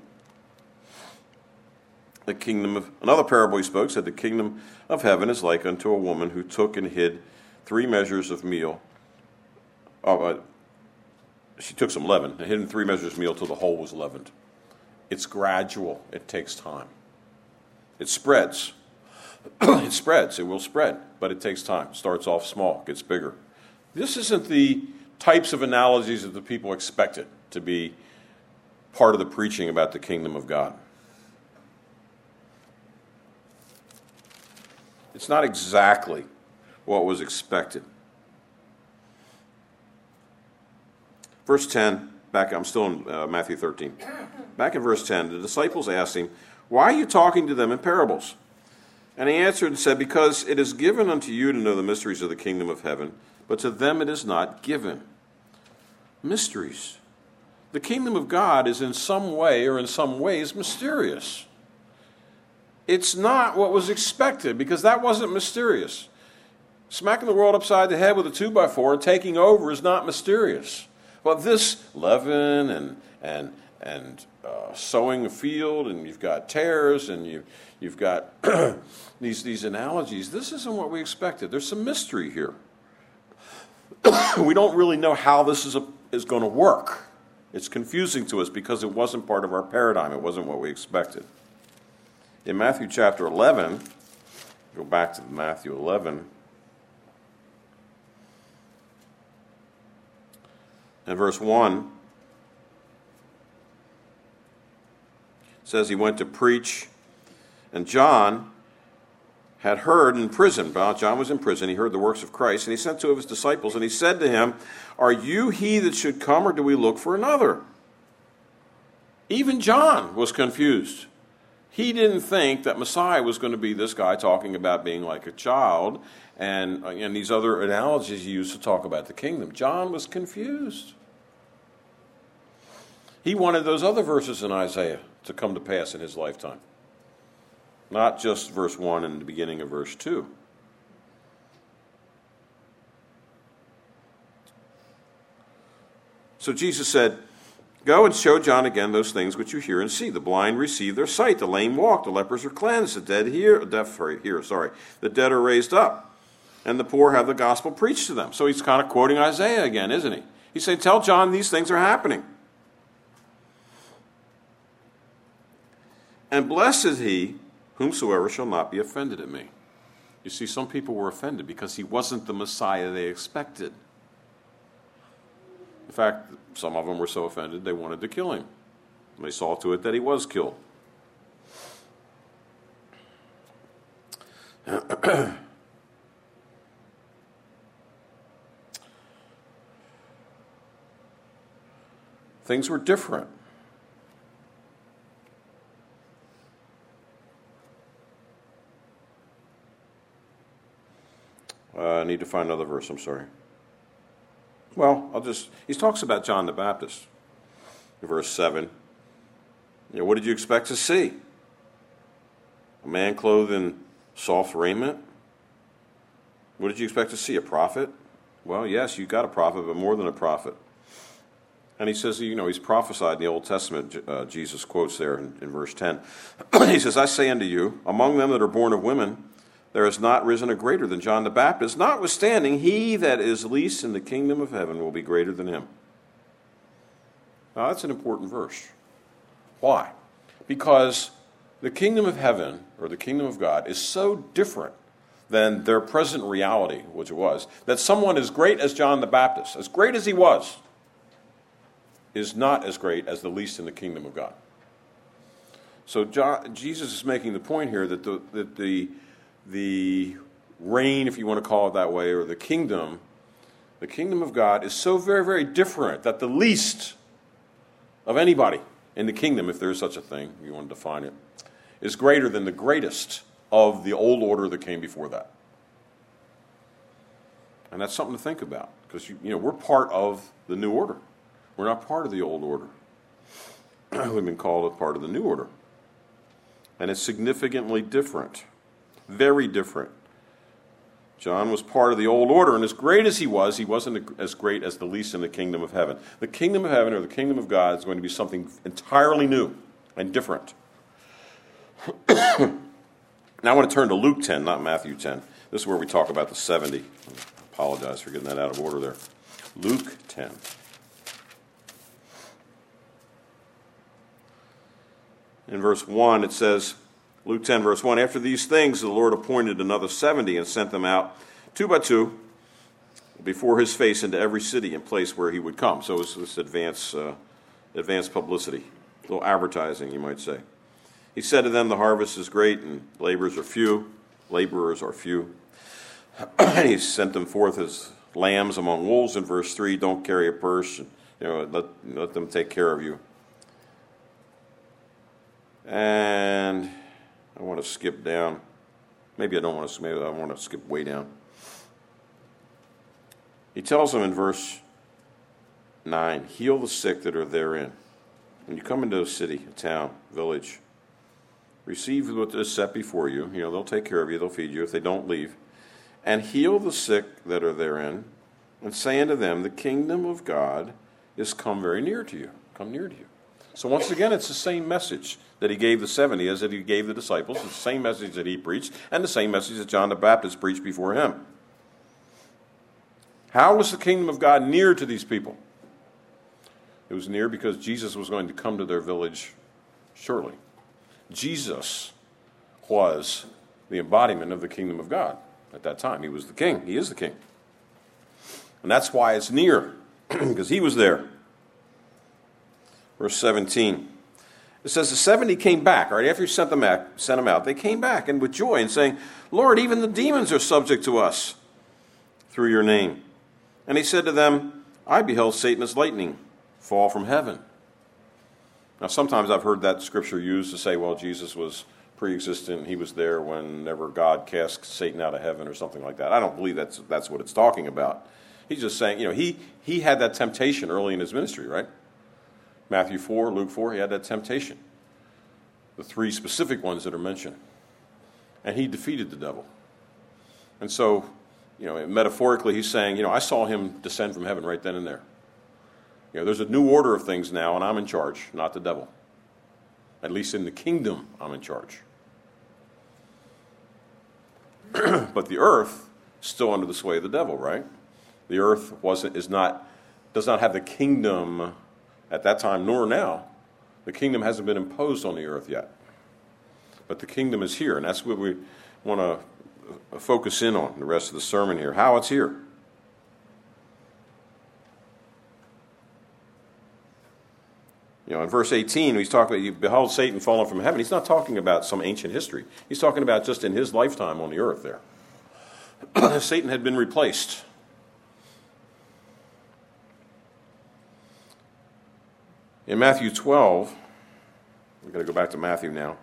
The kingdom of, another parable he spoke, said, the kingdom of heaven is like unto a woman who took and hid three measures of meal. Oh, uh, she took some leaven and hid in three measures of meal till the whole was leavened. It's gradual. It takes time. It spreads. It spreads. It will spread, but it takes time. It starts off small, gets bigger. This isn't the types of analogies that the people expected to be part of the preaching about the kingdom of God. It's not exactly what was expected. Verse ten, back, I'm still in uh, Matthew thirteen. Back in verse ten, the disciples asked him, why are you talking to them in parables? And he answered and said, because it is given unto you to know the mysteries of the kingdom of heaven, but to them it is not given. Mysteries. The kingdom of God is in some way or in some ways mysterious. It's not what was expected, because that wasn't mysterious. Smacking the world upside the head with a two by four and taking over is not mysterious. But this leaven and and and uh, sowing a field, and you've got tares, and you you've got these these analogies. This isn't what we expected. There's some mystery here. We don't really know how this is a, is going to work. It's confusing to us because it wasn't part of our paradigm. It wasn't what we expected. In Matthew chapter eleven, go back to Matthew eleven, and verse one, it says he went to preach, and John had heard in prison. John was in prison. He heard the works of Christ, and he sent two of his disciples, and he said to him, are you he that should come, or do we look for another? Even John was confused. He didn't think that Messiah was going to be this guy talking about being like a child and, and these other analogies he used to talk about the kingdom. John was confused. He wanted those other verses in Isaiah to come to pass in his lifetime. Not just verse one and the beginning of verse two. So Jesus said, go and show John again those things which you hear and see. The blind receive their sight, the lame walk, the lepers are cleansed, the dead hear, deaf hear, sorry, the dead are raised up, and the poor have the gospel preached to them. So he's kind of quoting Isaiah again, isn't he? He's saying, tell John these things are happening. And blessed is he whomsoever shall not be offended at me. You see, some people were offended because he wasn't the Messiah they expected. In fact, some of them were so offended they wanted to kill him. And they saw to it that he was killed. Things were different. Uh, I need to find another verse, I'm sorry. Well, I'll just, he talks about John the Baptist. In verse seven, you know, what did you expect to see? A man clothed in soft raiment? What did you expect to see? A prophet? Well, yes, you got a prophet, but more than a prophet. And he says, you know, he's prophesied in the Old Testament. Uh, Jesus quotes there in, in verse ten. He says, I say unto you, among them that are born of women, there has not risen a greater than John the Baptist. Notwithstanding, he that is least in the kingdom of heaven will be greater than him. Now, that's an important verse. Why? Because the kingdom of heaven, or the kingdom of God, is so different than their present reality, which it was, that someone as great as John the Baptist, as great as he was, is not as great as the least in the kingdom of God. So John, Jesus is making the point here that the, that the, the reign, if you want to call it that way, or the kingdom, the kingdom of God is so very, very different that the least of anybody in the kingdom, if there is such a thing, if you want to define it, is greater than the greatest of the old order that came before that. And that's something to think about, because you, you know we're part of the new order. We're not part of the old order. We've been called a part of the new order. And it's significantly different, very different. John was part of the old order, and as great as he was, he wasn't as great as the least in the kingdom of heaven. The kingdom of heaven, or the kingdom of God, is going to be something entirely new and different. Now I want to turn to Luke ten, not Matthew ten. This is where we talk about the seventy. I apologize for getting that out of order there. Luke ten. In verse one, it says, Luke ten, verse one, after these things the Lord appointed another seventy and sent them out two by two before his face into every city and place where he would come. So it's this advanced, uh, advanced publicity, a little advertising, you might say. He said to them, the harvest is great and laborers are few. Laborers are few. And he sent them forth as lambs among wolves. In verse three, don't carry a purse. And, you know, let, let them take care of you. And I want to skip down. Maybe I don't want to. Maybe I want to skip way down. He tells them in verse nine, heal the sick that are therein. When you come into a city, a town, village, receive what is set before you. You know, they'll take care of you. They'll feed you if they don't leave. And heal the sick that are therein, and say unto them, the kingdom of God is come very near to you. Come near to you. So once again, it's the same message that he gave the seventy as that he gave the disciples. It's the same message that he preached, and the same message that John the Baptist preached before him. How was the kingdom of God near to these people? It was near because Jesus was going to come to their village shortly. Jesus was the embodiment of the kingdom of God at that time. He was the king. He is the king. And that's why it's near, because he was there. Verse seventeen. It says the seventy came back, right? After he sent them out, sent them out, they came back and with joy and saying, Lord, even the demons are subject to us through your name. And he said to them, I beheld Satan as lightning fall from heaven. Now, sometimes I've heard that scripture used to say, well, Jesus was pre-existent. He was there whenever God cast Satan out of heaven or something like that. I don't believe that's that's what it's talking about. He's just saying, you know, he he had that temptation early in his ministry, right? Matthew four, Luke four, he had that temptation. The three specific ones that are mentioned. And he defeated the devil. And so, you know, metaphorically, he's saying, you know, I saw him descend from heaven right then and there. You know, there's a new order of things now, and I'm in charge, not the devil. At least in the kingdom, I'm in charge. But the earth is still under the sway of the devil, right? The earth wasn't is not does not have the kingdom at that time, nor now. The kingdom hasn't been imposed on the earth yet. But the kingdom is here, and that's what we want to focus in on the rest of the sermon here, how it's here. You know, in verse eighteen, he's talking about, you beheld Satan fallen from heaven. He's not talking about some ancient history. He's talking about just in his lifetime on the earth there. Satan had been replaced. In Matthew twelve, we've got to go back to Matthew now.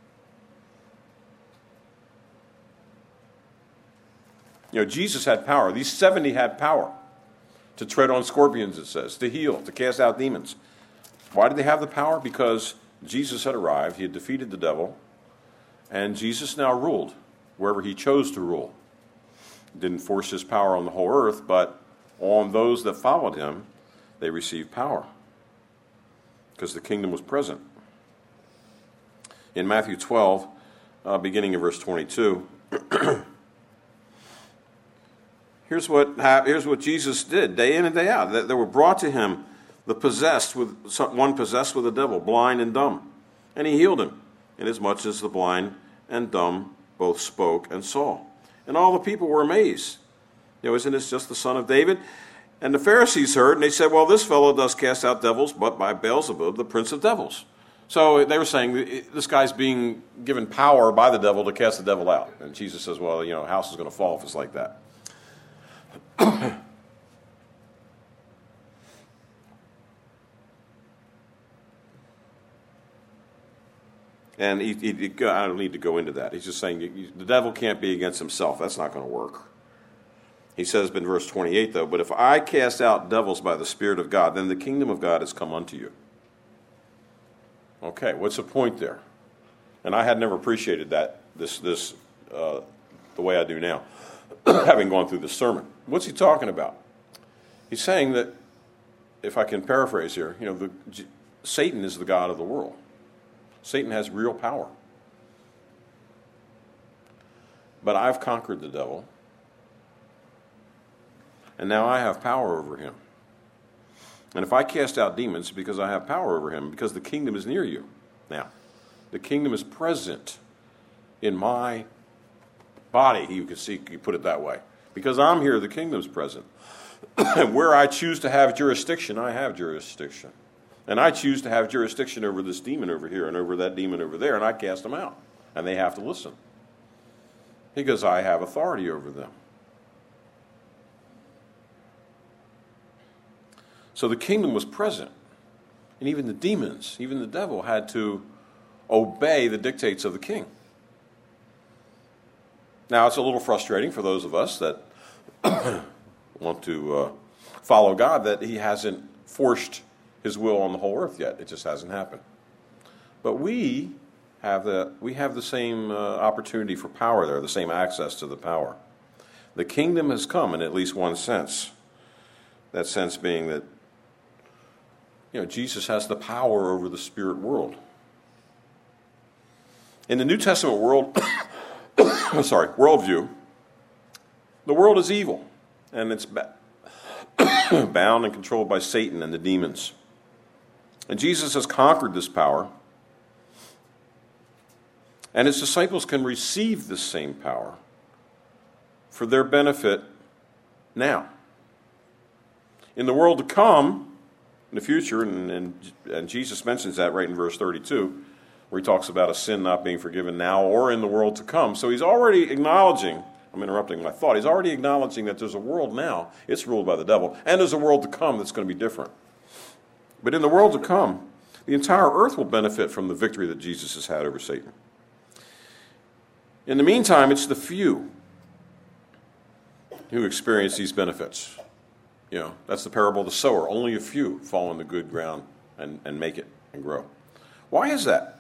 You know, Jesus had power. These seventy had power to tread on scorpions, it says, to heal, to cast out demons. Why did they have the power? Because Jesus had arrived, he had defeated the devil, and Jesus now ruled wherever he chose to rule. He didn't force his power on the whole earth, but on those that followed him, they received power. Because the kingdom was present. In Matthew twelve, uh, beginning in verse twenty-two, here's what here's what Jesus did day in and day out. They were brought to him the possessed with one possessed with a devil, blind and dumb. And he healed him, inasmuch as the blind and dumb both spoke and saw. And all the people were amazed. You know, isn't this just the son of David? And the Pharisees heard, and they said, well, this fellow does cast out devils, but by Beelzebub, the prince of devils. So they were saying, this guy's being given power by the devil to cast the devil out. And Jesus says, well, you know, a house is going to fall if it's like that. And he, he, he, I don't need to go into that. He's just saying you, the devil can't be against himself. That's not going to work. He says in verse twenty-eight, though, but if I cast out devils by the Spirit of God, then the kingdom of God has come unto you. Okay, what's the point there? And I had never appreciated that, this, this uh, the way I do now, having gone through this sermon. What's he talking about? He's saying that, if I can paraphrase here, you know, the, Satan is the god of the world. Satan has real power. But I've conquered the devil, and now I have power over him. And if I cast out demons, because I have power over him, because the kingdom is near you. Now, the kingdom is present in my body, you can see, you put it that way. Because I'm here, the kingdom's present. And where I choose to have jurisdiction, I have jurisdiction. And I choose to have jurisdiction over this demon over here and over that demon over there, and I cast them out. And they have to listen. Because I have authority over them. So the kingdom was present. And even the demons, even the devil, had to obey the dictates of the king. Now, it's a little frustrating for those of us that want to uh, follow God, that he hasn't forced his will on the whole earth yet. It just hasn't happened. But we have the we have the same uh, opportunity for power there, the same access to the power. The kingdom has come in at least one sense. That sense being that, you know, Jesus has the power over the spirit world. In the New Testament world, I'm sorry, worldview, the world is evil, and it's ba- bound and controlled by Satan and the demons. And Jesus has conquered this power, and his disciples can receive this same power for their benefit now. In the world to come, in the future, and, and, and Jesus mentions that right in verse thirty-two, where he talks about a sin not being forgiven now or in the world to come. So he's already acknowledging, I'm interrupting my thought, he's already acknowledging that there's a world now, it's ruled by the devil, and there's a world to come that's going to be different. But in the world to come, the entire earth will benefit from the victory that Jesus has had over Satan. In the meantime, it's the few who experience these benefits. You know, that's the parable of the sower. Only a few fall on the good ground and, and make it and grow. Why is that?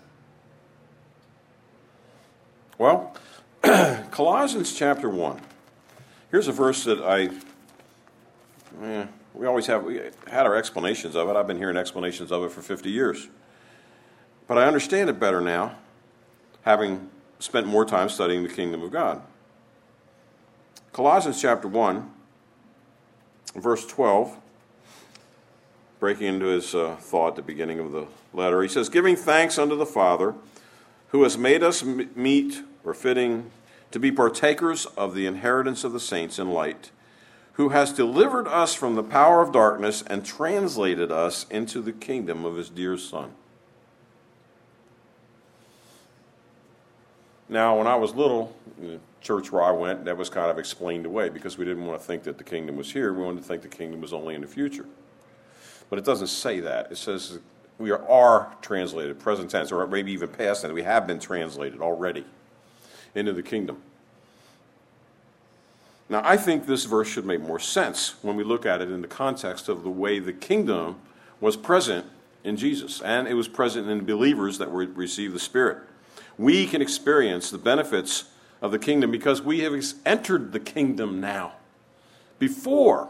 Well, Colossians chapter one. Here's a verse that I... Eh, We always have, we had our explanations of it. I've been hearing explanations of it for fifty years. But I understand it better now, having spent more time studying the kingdom of God. Colossians chapter one, verse twelve, breaking into his uh, thought at the beginning of the letter, he says, giving thanks unto the Father, who has made us meet, or fitting, to be partakers of the inheritance of the saints in light, who has delivered us from the power of darkness and translated us into the kingdom of his dear Son. Now, when I was little, in the church where I went, that was kind of explained away because we didn't want to think that the kingdom was here. We wanted to think the kingdom was only in the future. But it doesn't say that. It says we are, are translated, present tense, or maybe even past tense. We have been translated already into the kingdom. Now, I think this verse should make more sense when we look at it in the context of the way the kingdom was present in Jesus, and it was present in believers that received the Spirit. We can experience the benefits of the kingdom because we have entered the kingdom now, before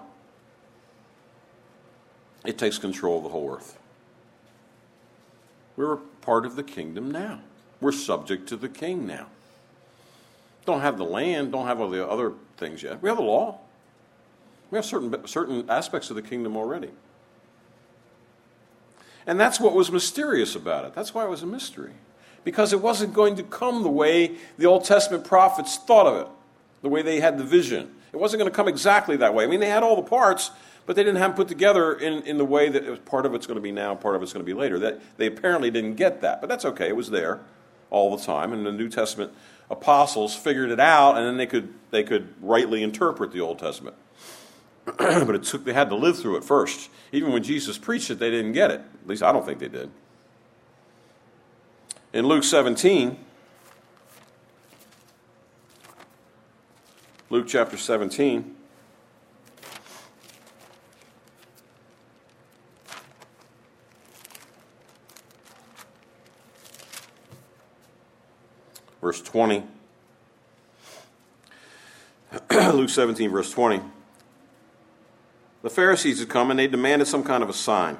it takes control of the whole earth. We're a part of the kingdom now. We're subject to the king now. Don't have the land, don't have all the other things yet. We have the law. We have certain certain aspects of the kingdom already. And that's what was mysterious about it. That's why it was a mystery. Because it wasn't going to come the way the Old Testament prophets thought of it, the way they had the vision. It wasn't going to come exactly that way. I mean, they had all the parts, but they didn't have them put together in, in the way that it was, part of it's going to be now, part of it's going to be later. That they apparently didn't get that, but that's okay. It was there all the time, and the New Testament apostles figured it out, and then they could they could rightly interpret the Old Testament. But it took they had to live through it first. Even when Jesus preached it, they didn't get it. At least I don't think they did. In Luke seventeen, Luke chapter seventeen, verse twenty. Luke seventeen, verse twenty. The Pharisees had come and they demanded some kind of a sign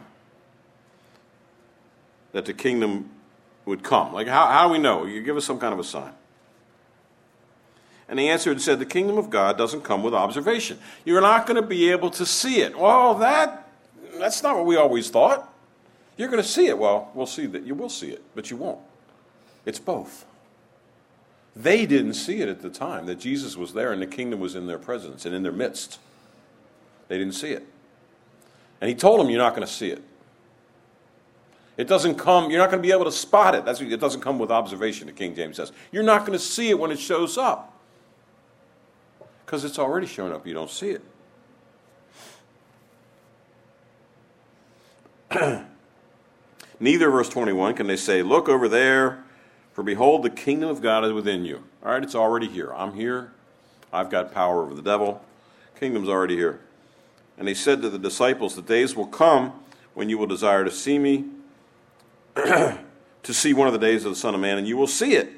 that the kingdom would come. Like, how, how do we know? You give us some kind of a sign. And he answered and said, the kingdom of God doesn't come with observation. You're not going to be able to see it. Well, that that's not what we always thought. You're going to see it. Well, we'll see that. You will see it, but you won't. It's both. They didn't see it at the time that Jesus was there and the kingdom was in their presence and in their midst. They didn't see it. And he told them, you're not going to see it. It doesn't come, you're not going to be able to spot it. That's what, it doesn't come with observation, the King James says. You're not going to see it when it shows up. Because it's already shown up. You don't see it. Neither, verse twenty-one, can they say, look over there, for behold, the kingdom of God is within you. All right, it's already here. I'm here. I've got power over the devil. Kingdom's already here. And he said to the disciples, the days will come when you will desire to see me, to see one of the days of the Son of Man, and you will see it.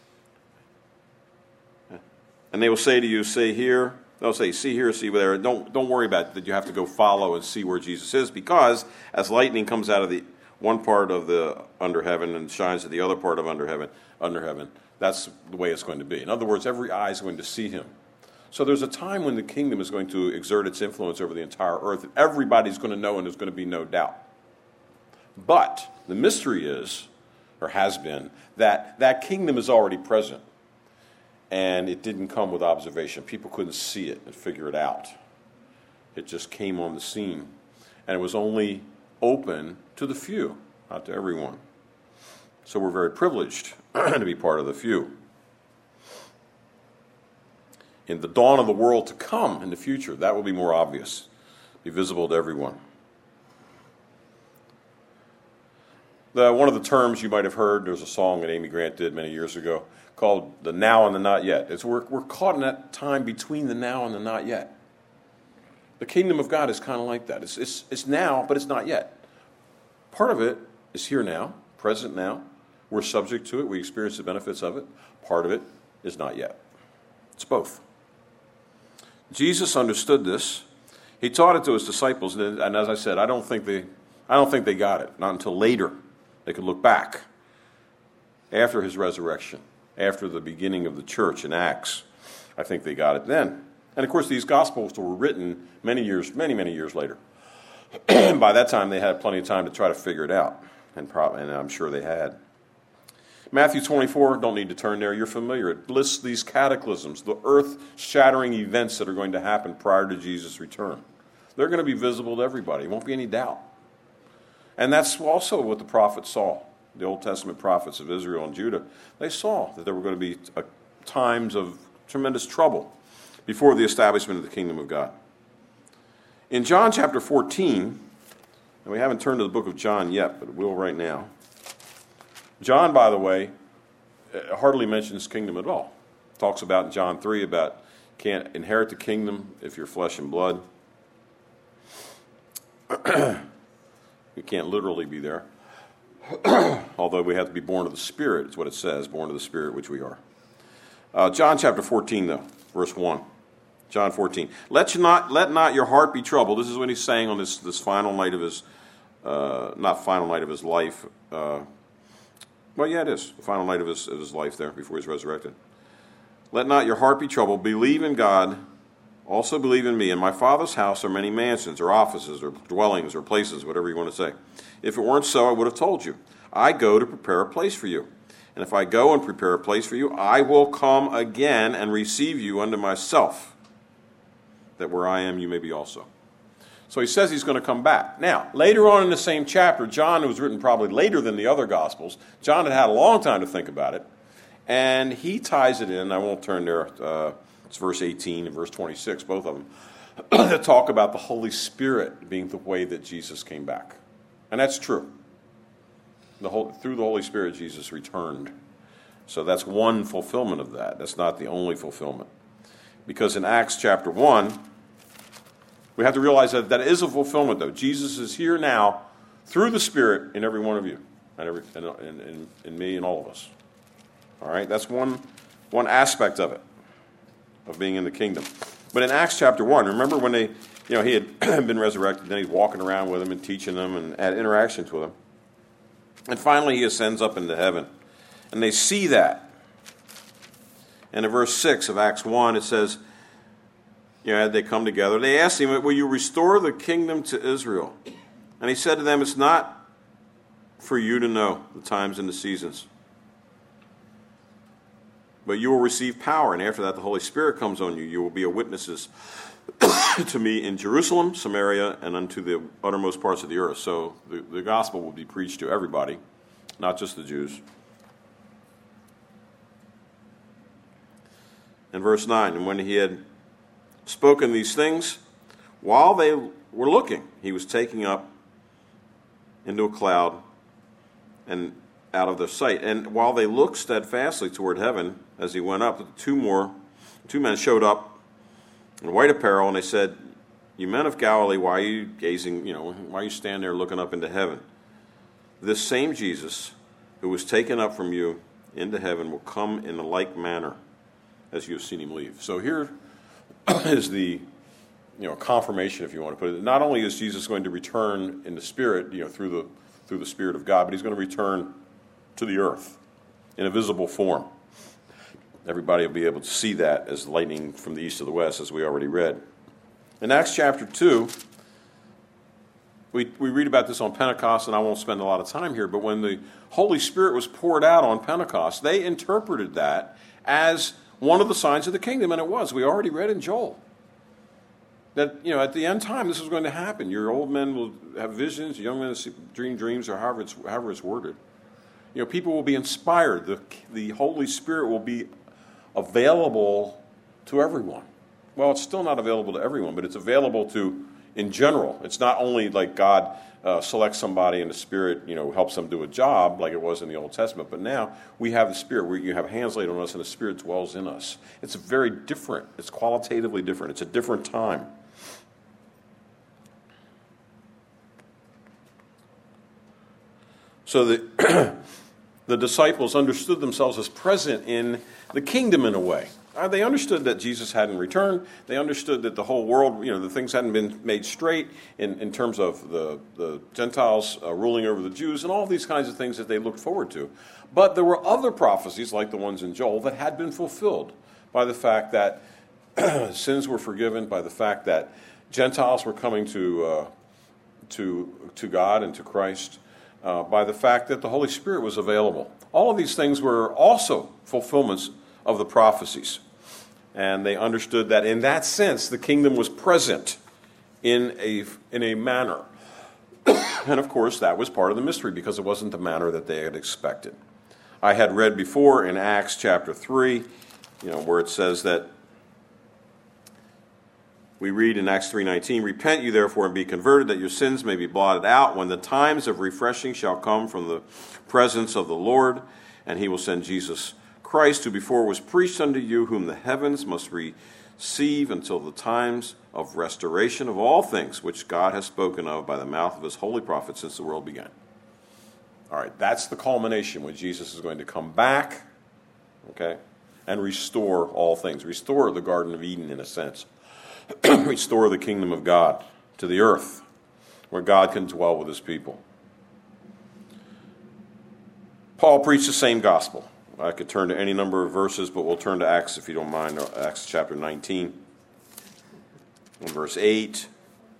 And they will say to you, say here. They'll say, see here, see there. Don't, don't worry about it, that you have to go follow and see where Jesus is, because as lightning comes out of the one part of the under heaven and shines at the other part of under heaven, under heaven, that's the way it's going to be. In other words, every eye is going to see him. So there's a time when the kingdom is going to exert its influence over the entire earth, and everybody's going to know, and there's going to be no doubt. But the mystery is, or has been, that that kingdom is already present, and it didn't come with observation. People couldn't see it and figure it out. It just came on the scene, and it was only open to the few, not to everyone. So we're very privileged to be part of the few. In the dawn of the world to come in the future, that will be more obvious, be visible to everyone. The, one of the terms you might have heard, there's a song that Amy Grant did many years ago called the now and the not yet. It's we're, we're caught in that time between the now and the not yet. The kingdom of God is kind of like that. It's, it's, it's now, but it's not yet. Part of it is here now, present now. We're subject to it. We experience the benefits of it. Part of it is not yet. It's both. Jesus understood this. He taught it to his disciples, and as I said, I don't think they, I don't think they got it. Not until later they could look back, after his resurrection, after the beginning of the church in Acts. I think they got it then. And of course, these Gospels were written many years, many, many years later. By that time, they had plenty of time to try to figure it out, and, probably, and I'm sure they had. Matthew twenty-four, don't need to turn there, you're familiar. It lists these cataclysms, the earth-shattering events that are going to happen prior to Jesus' return. They're going to be visible to everybody. There won't be any doubt. And that's also what the prophets saw, the Old Testament prophets of Israel and Judah. They saw that there were going to be uh, times of tremendous trouble before the establishment of the kingdom of God. In John chapter fourteen, and we haven't turned to the book of John yet, but we'll right now. John, by the way, hardly mentions kingdom at all. Talks about in John three about can't inherit the kingdom if you're flesh and blood. You can't literally be there. Although we have to be born of the Spirit, is what it says, born of the Spirit, which we are. Uh, John chapter fourteen, though, verse one. John fourteen. Let you not let not your heart be troubled. This is what he's saying on this, this final night of his, uh, not final night of his life. Uh, well, yeah, it is. The final night of his, of his life there before he's resurrected. Let not your heart be troubled. Believe in God. also believe in me. In my Father's house are many mansions, or offices, or dwellings, or places, whatever you want to say. If it weren't so, I would have told you. I go to prepare a place for you. And if I go and prepare a place for you, I will come again and receive you unto myself, that where I am, you may be also. So he says he's going to come back. Now, later on in the same chapter, John, who was written probably later than the other Gospels, John had had a long time to think about it, and he ties it in. I won't turn there. Uh, it's verse eighteen and verse twenty-six, both of them, that talk about the Holy Spirit being the way that Jesus came back. And that's true. The whole, through the Holy Spirit, Jesus returned. So that's one fulfillment of that. That's not the only fulfillment. Because in Acts chapter one, we have to realize that that is a fulfillment, though. Jesus is here now through the Spirit in every one of you, and every in, in, in me and all of us. All right? That's one, one aspect of it, of being in the kingdom. But in Acts chapter one, remember when they, you know, he had been resurrected, then he's walking around with them and teaching them and had interactions with them. And finally he ascends up into heaven. And they see that. And in verse six of Acts one, it says, you know, they come together. They asked him, will you restore the kingdom to Israel? And he said to them, it's not for you to know the times and the seasons. But you will receive power, and after that the Holy Spirit comes on you. You will be a witnesses to me in Jerusalem, Samaria, and unto the uttermost parts of the earth. So the, the gospel will be preached to everybody, not just the Jews. In verse nine, and when he had spoken these things, while they were looking, he was taken up into a cloud and out of their sight. And while they looked steadfastly toward heaven as he went up, two more, two men showed up in white apparel, and they said, you men of Galilee, why are you gazing, you know, why are you standing there looking up into heaven? This same Jesus who was taken up from you into heaven will come in a like manner as you have seen him leave. So here is the, you know, confirmation, if you want to put it. Not only is Jesus going to return in the Spirit, you know, through the through the Spirit of God, but he's going to return to the earth in a visible form. Everybody will be able to see that as lightning from the east to the west, as we already read. In Acts chapter two, we, we read about this on Pentecost, and I won't spend a lot of time here, but when the Holy Spirit was poured out on Pentecost, they interpreted that as one of the signs of the kingdom, and it was. We already read in Joel that, you know, at the end time, this is going to happen. Your old men will have visions, young men will dream dreams, or however it's, however it's worded. You know, people will be inspired. The, the Holy Spirit will be available to everyone. Well, it's still not available to everyone, but it's available to, in general. It's not only like God uh, selects somebody and the Spirit, you know, helps them do a job like it was in the Old Testament, but now we have the Spirit where you have hands laid on us and the Spirit dwells in us. It's very different. It's qualitatively different. It's a different time. So the the disciples understood themselves as present in the kingdom in a way. Uh, they understood that Jesus hadn't returned. They understood that the whole world, you know, the things hadn't been made straight in, in terms of the, the Gentiles uh, ruling over the Jews and all these kinds of things that they looked forward to. But there were other prophecies, like the ones in Joel, that had been fulfilled by the fact that sins were forgiven, by the fact that Gentiles were coming to uh, to to God and to Christ, uh, by the fact that the Holy Spirit was available. All of these things were also fulfillments of the prophecies. And they understood that in that sense, the kingdom was present in a, in a manner. And of course, that was part of the mystery because it wasn't the manner that they had expected. I had read before in Acts chapter three, you know, where it says that, we read in Acts three nineteen, repent you therefore and be converted, that your sins may be blotted out, when the times of refreshing shall come from the presence of the Lord, and he will send Jesus Christ, who before was preached unto you, whom the heavens must receive until the times of restoration of all things, which God has spoken of by the mouth of his holy prophets since the world began. All right, that's the culmination when Jesus is going to come back, okay, and restore all things. Restore the Garden of Eden in a sense. Restore the kingdom of God to the earth, where God can dwell with his people. Paul preached the same gospel. I could turn to any number of verses, but we'll turn to Acts, if you don't mind, Acts chapter nineteen. In verse eight,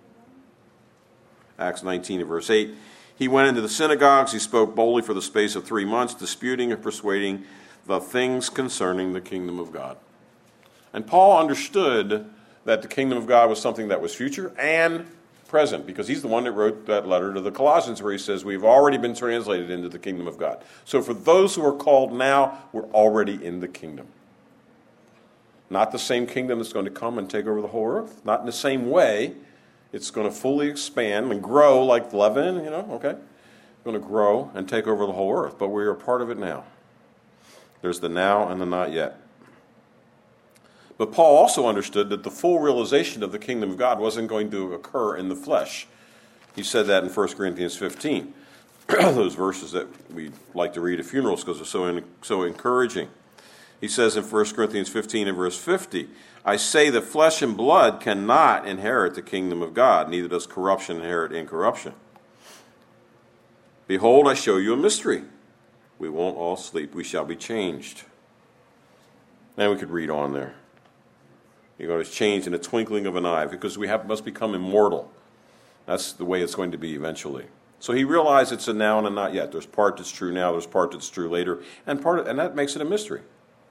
Acts nineteen and verse eight, he went into the synagogues, he spoke boldly for the space of three months, disputing and persuading the things concerning the kingdom of God. And Paul understood that the kingdom of God was something that was future and present, because he's the one that wrote that letter to the Colossians where he says, we've already been translated into the kingdom of God. So for those who are called now, we're already in the kingdom. Not the same kingdom that's going to come and take over the whole earth. Not in the same way. It's going to fully expand and grow like leaven, you know, okay? It's going to grow and take over the whole earth, but we are part of it now. There's the now and the not yet. But Paul also understood that the full realization of the kingdom of God wasn't going to occur in the flesh. He said that in First Corinthians fifteen. Those verses that we like to read at funerals because they're so, in, so encouraging. He says in First Corinthians fifteen and verse fifty, I say that flesh and blood cannot inherit the kingdom of God, neither does corruption inherit incorruption. Behold, I show you a mystery. We won't all sleep, we shall be changed. Now we could read on there. You're going to change in a twinkling of an eye because we have, must become immortal. That's the way it's going to be eventually. So he realized it's a now and a not yet. There's part that's true now, there's part that's true later, and part of, and that makes it a mystery.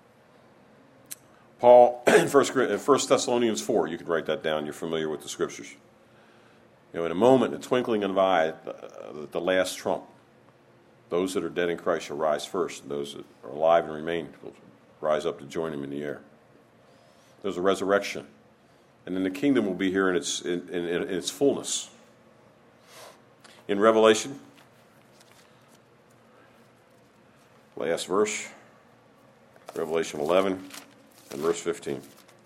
Paul, in First Thessalonians four, you could write that down, you're familiar with the scriptures. You know, in a moment, in a twinkling of an eye, the, the last trump, those that are dead in Christ shall rise first, and those that are alive and remain will rise up to join him in the air. There's a resurrection. And then the kingdom will be here in its, in, in, in its fullness. In Revelation, last verse, Revelation eleven and verse fifteen.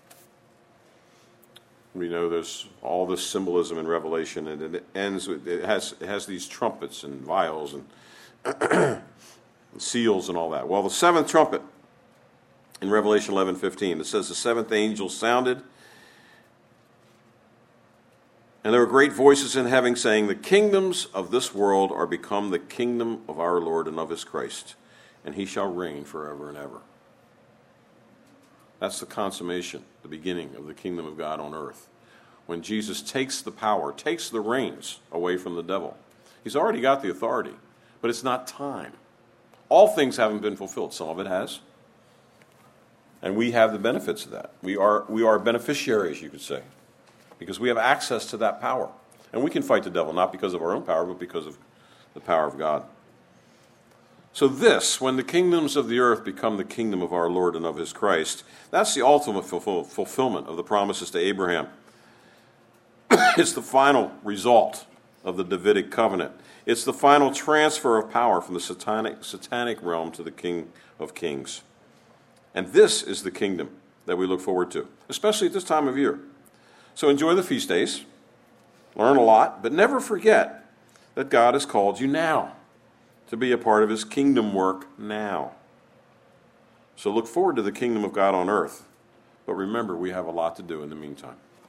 We know there's all this symbolism in Revelation, and it ends with, it has, it has these trumpets and vials and, and seals and all that. Well, the seventh trumpet, in Revelation eleven fifteen, it says the seventh angel sounded, and there were great voices in heaven saying, the kingdoms of this world are become the kingdom of our Lord and of his Christ, and he shall reign forever and ever. That's the consummation, the beginning of the kingdom of God on earth. When Jesus takes the power, takes the reins away from the devil. He's already got the authority, but it's not time. All things haven't been fulfilled. Some of it has. And we have the benefits of that. We are we are beneficiaries, you could say, because we have access to that power. And we can fight the devil, not because of our own power, but because of the power of God. So this, when the kingdoms of the earth become the kingdom of our Lord and of his Christ, that's the ultimate fulfill, fulfillment of the promises to Abraham. It's the final result of the Davidic covenant. It's the final transfer of power from the satanic, satanic realm to the King of Kings. And this is the kingdom that we look forward to, especially at this time of year. So enjoy the feast days, learn a lot, but never forget that God has called you now to be a part of his kingdom work now. So look forward to the kingdom of God on earth. But remember, we have a lot to do in the meantime.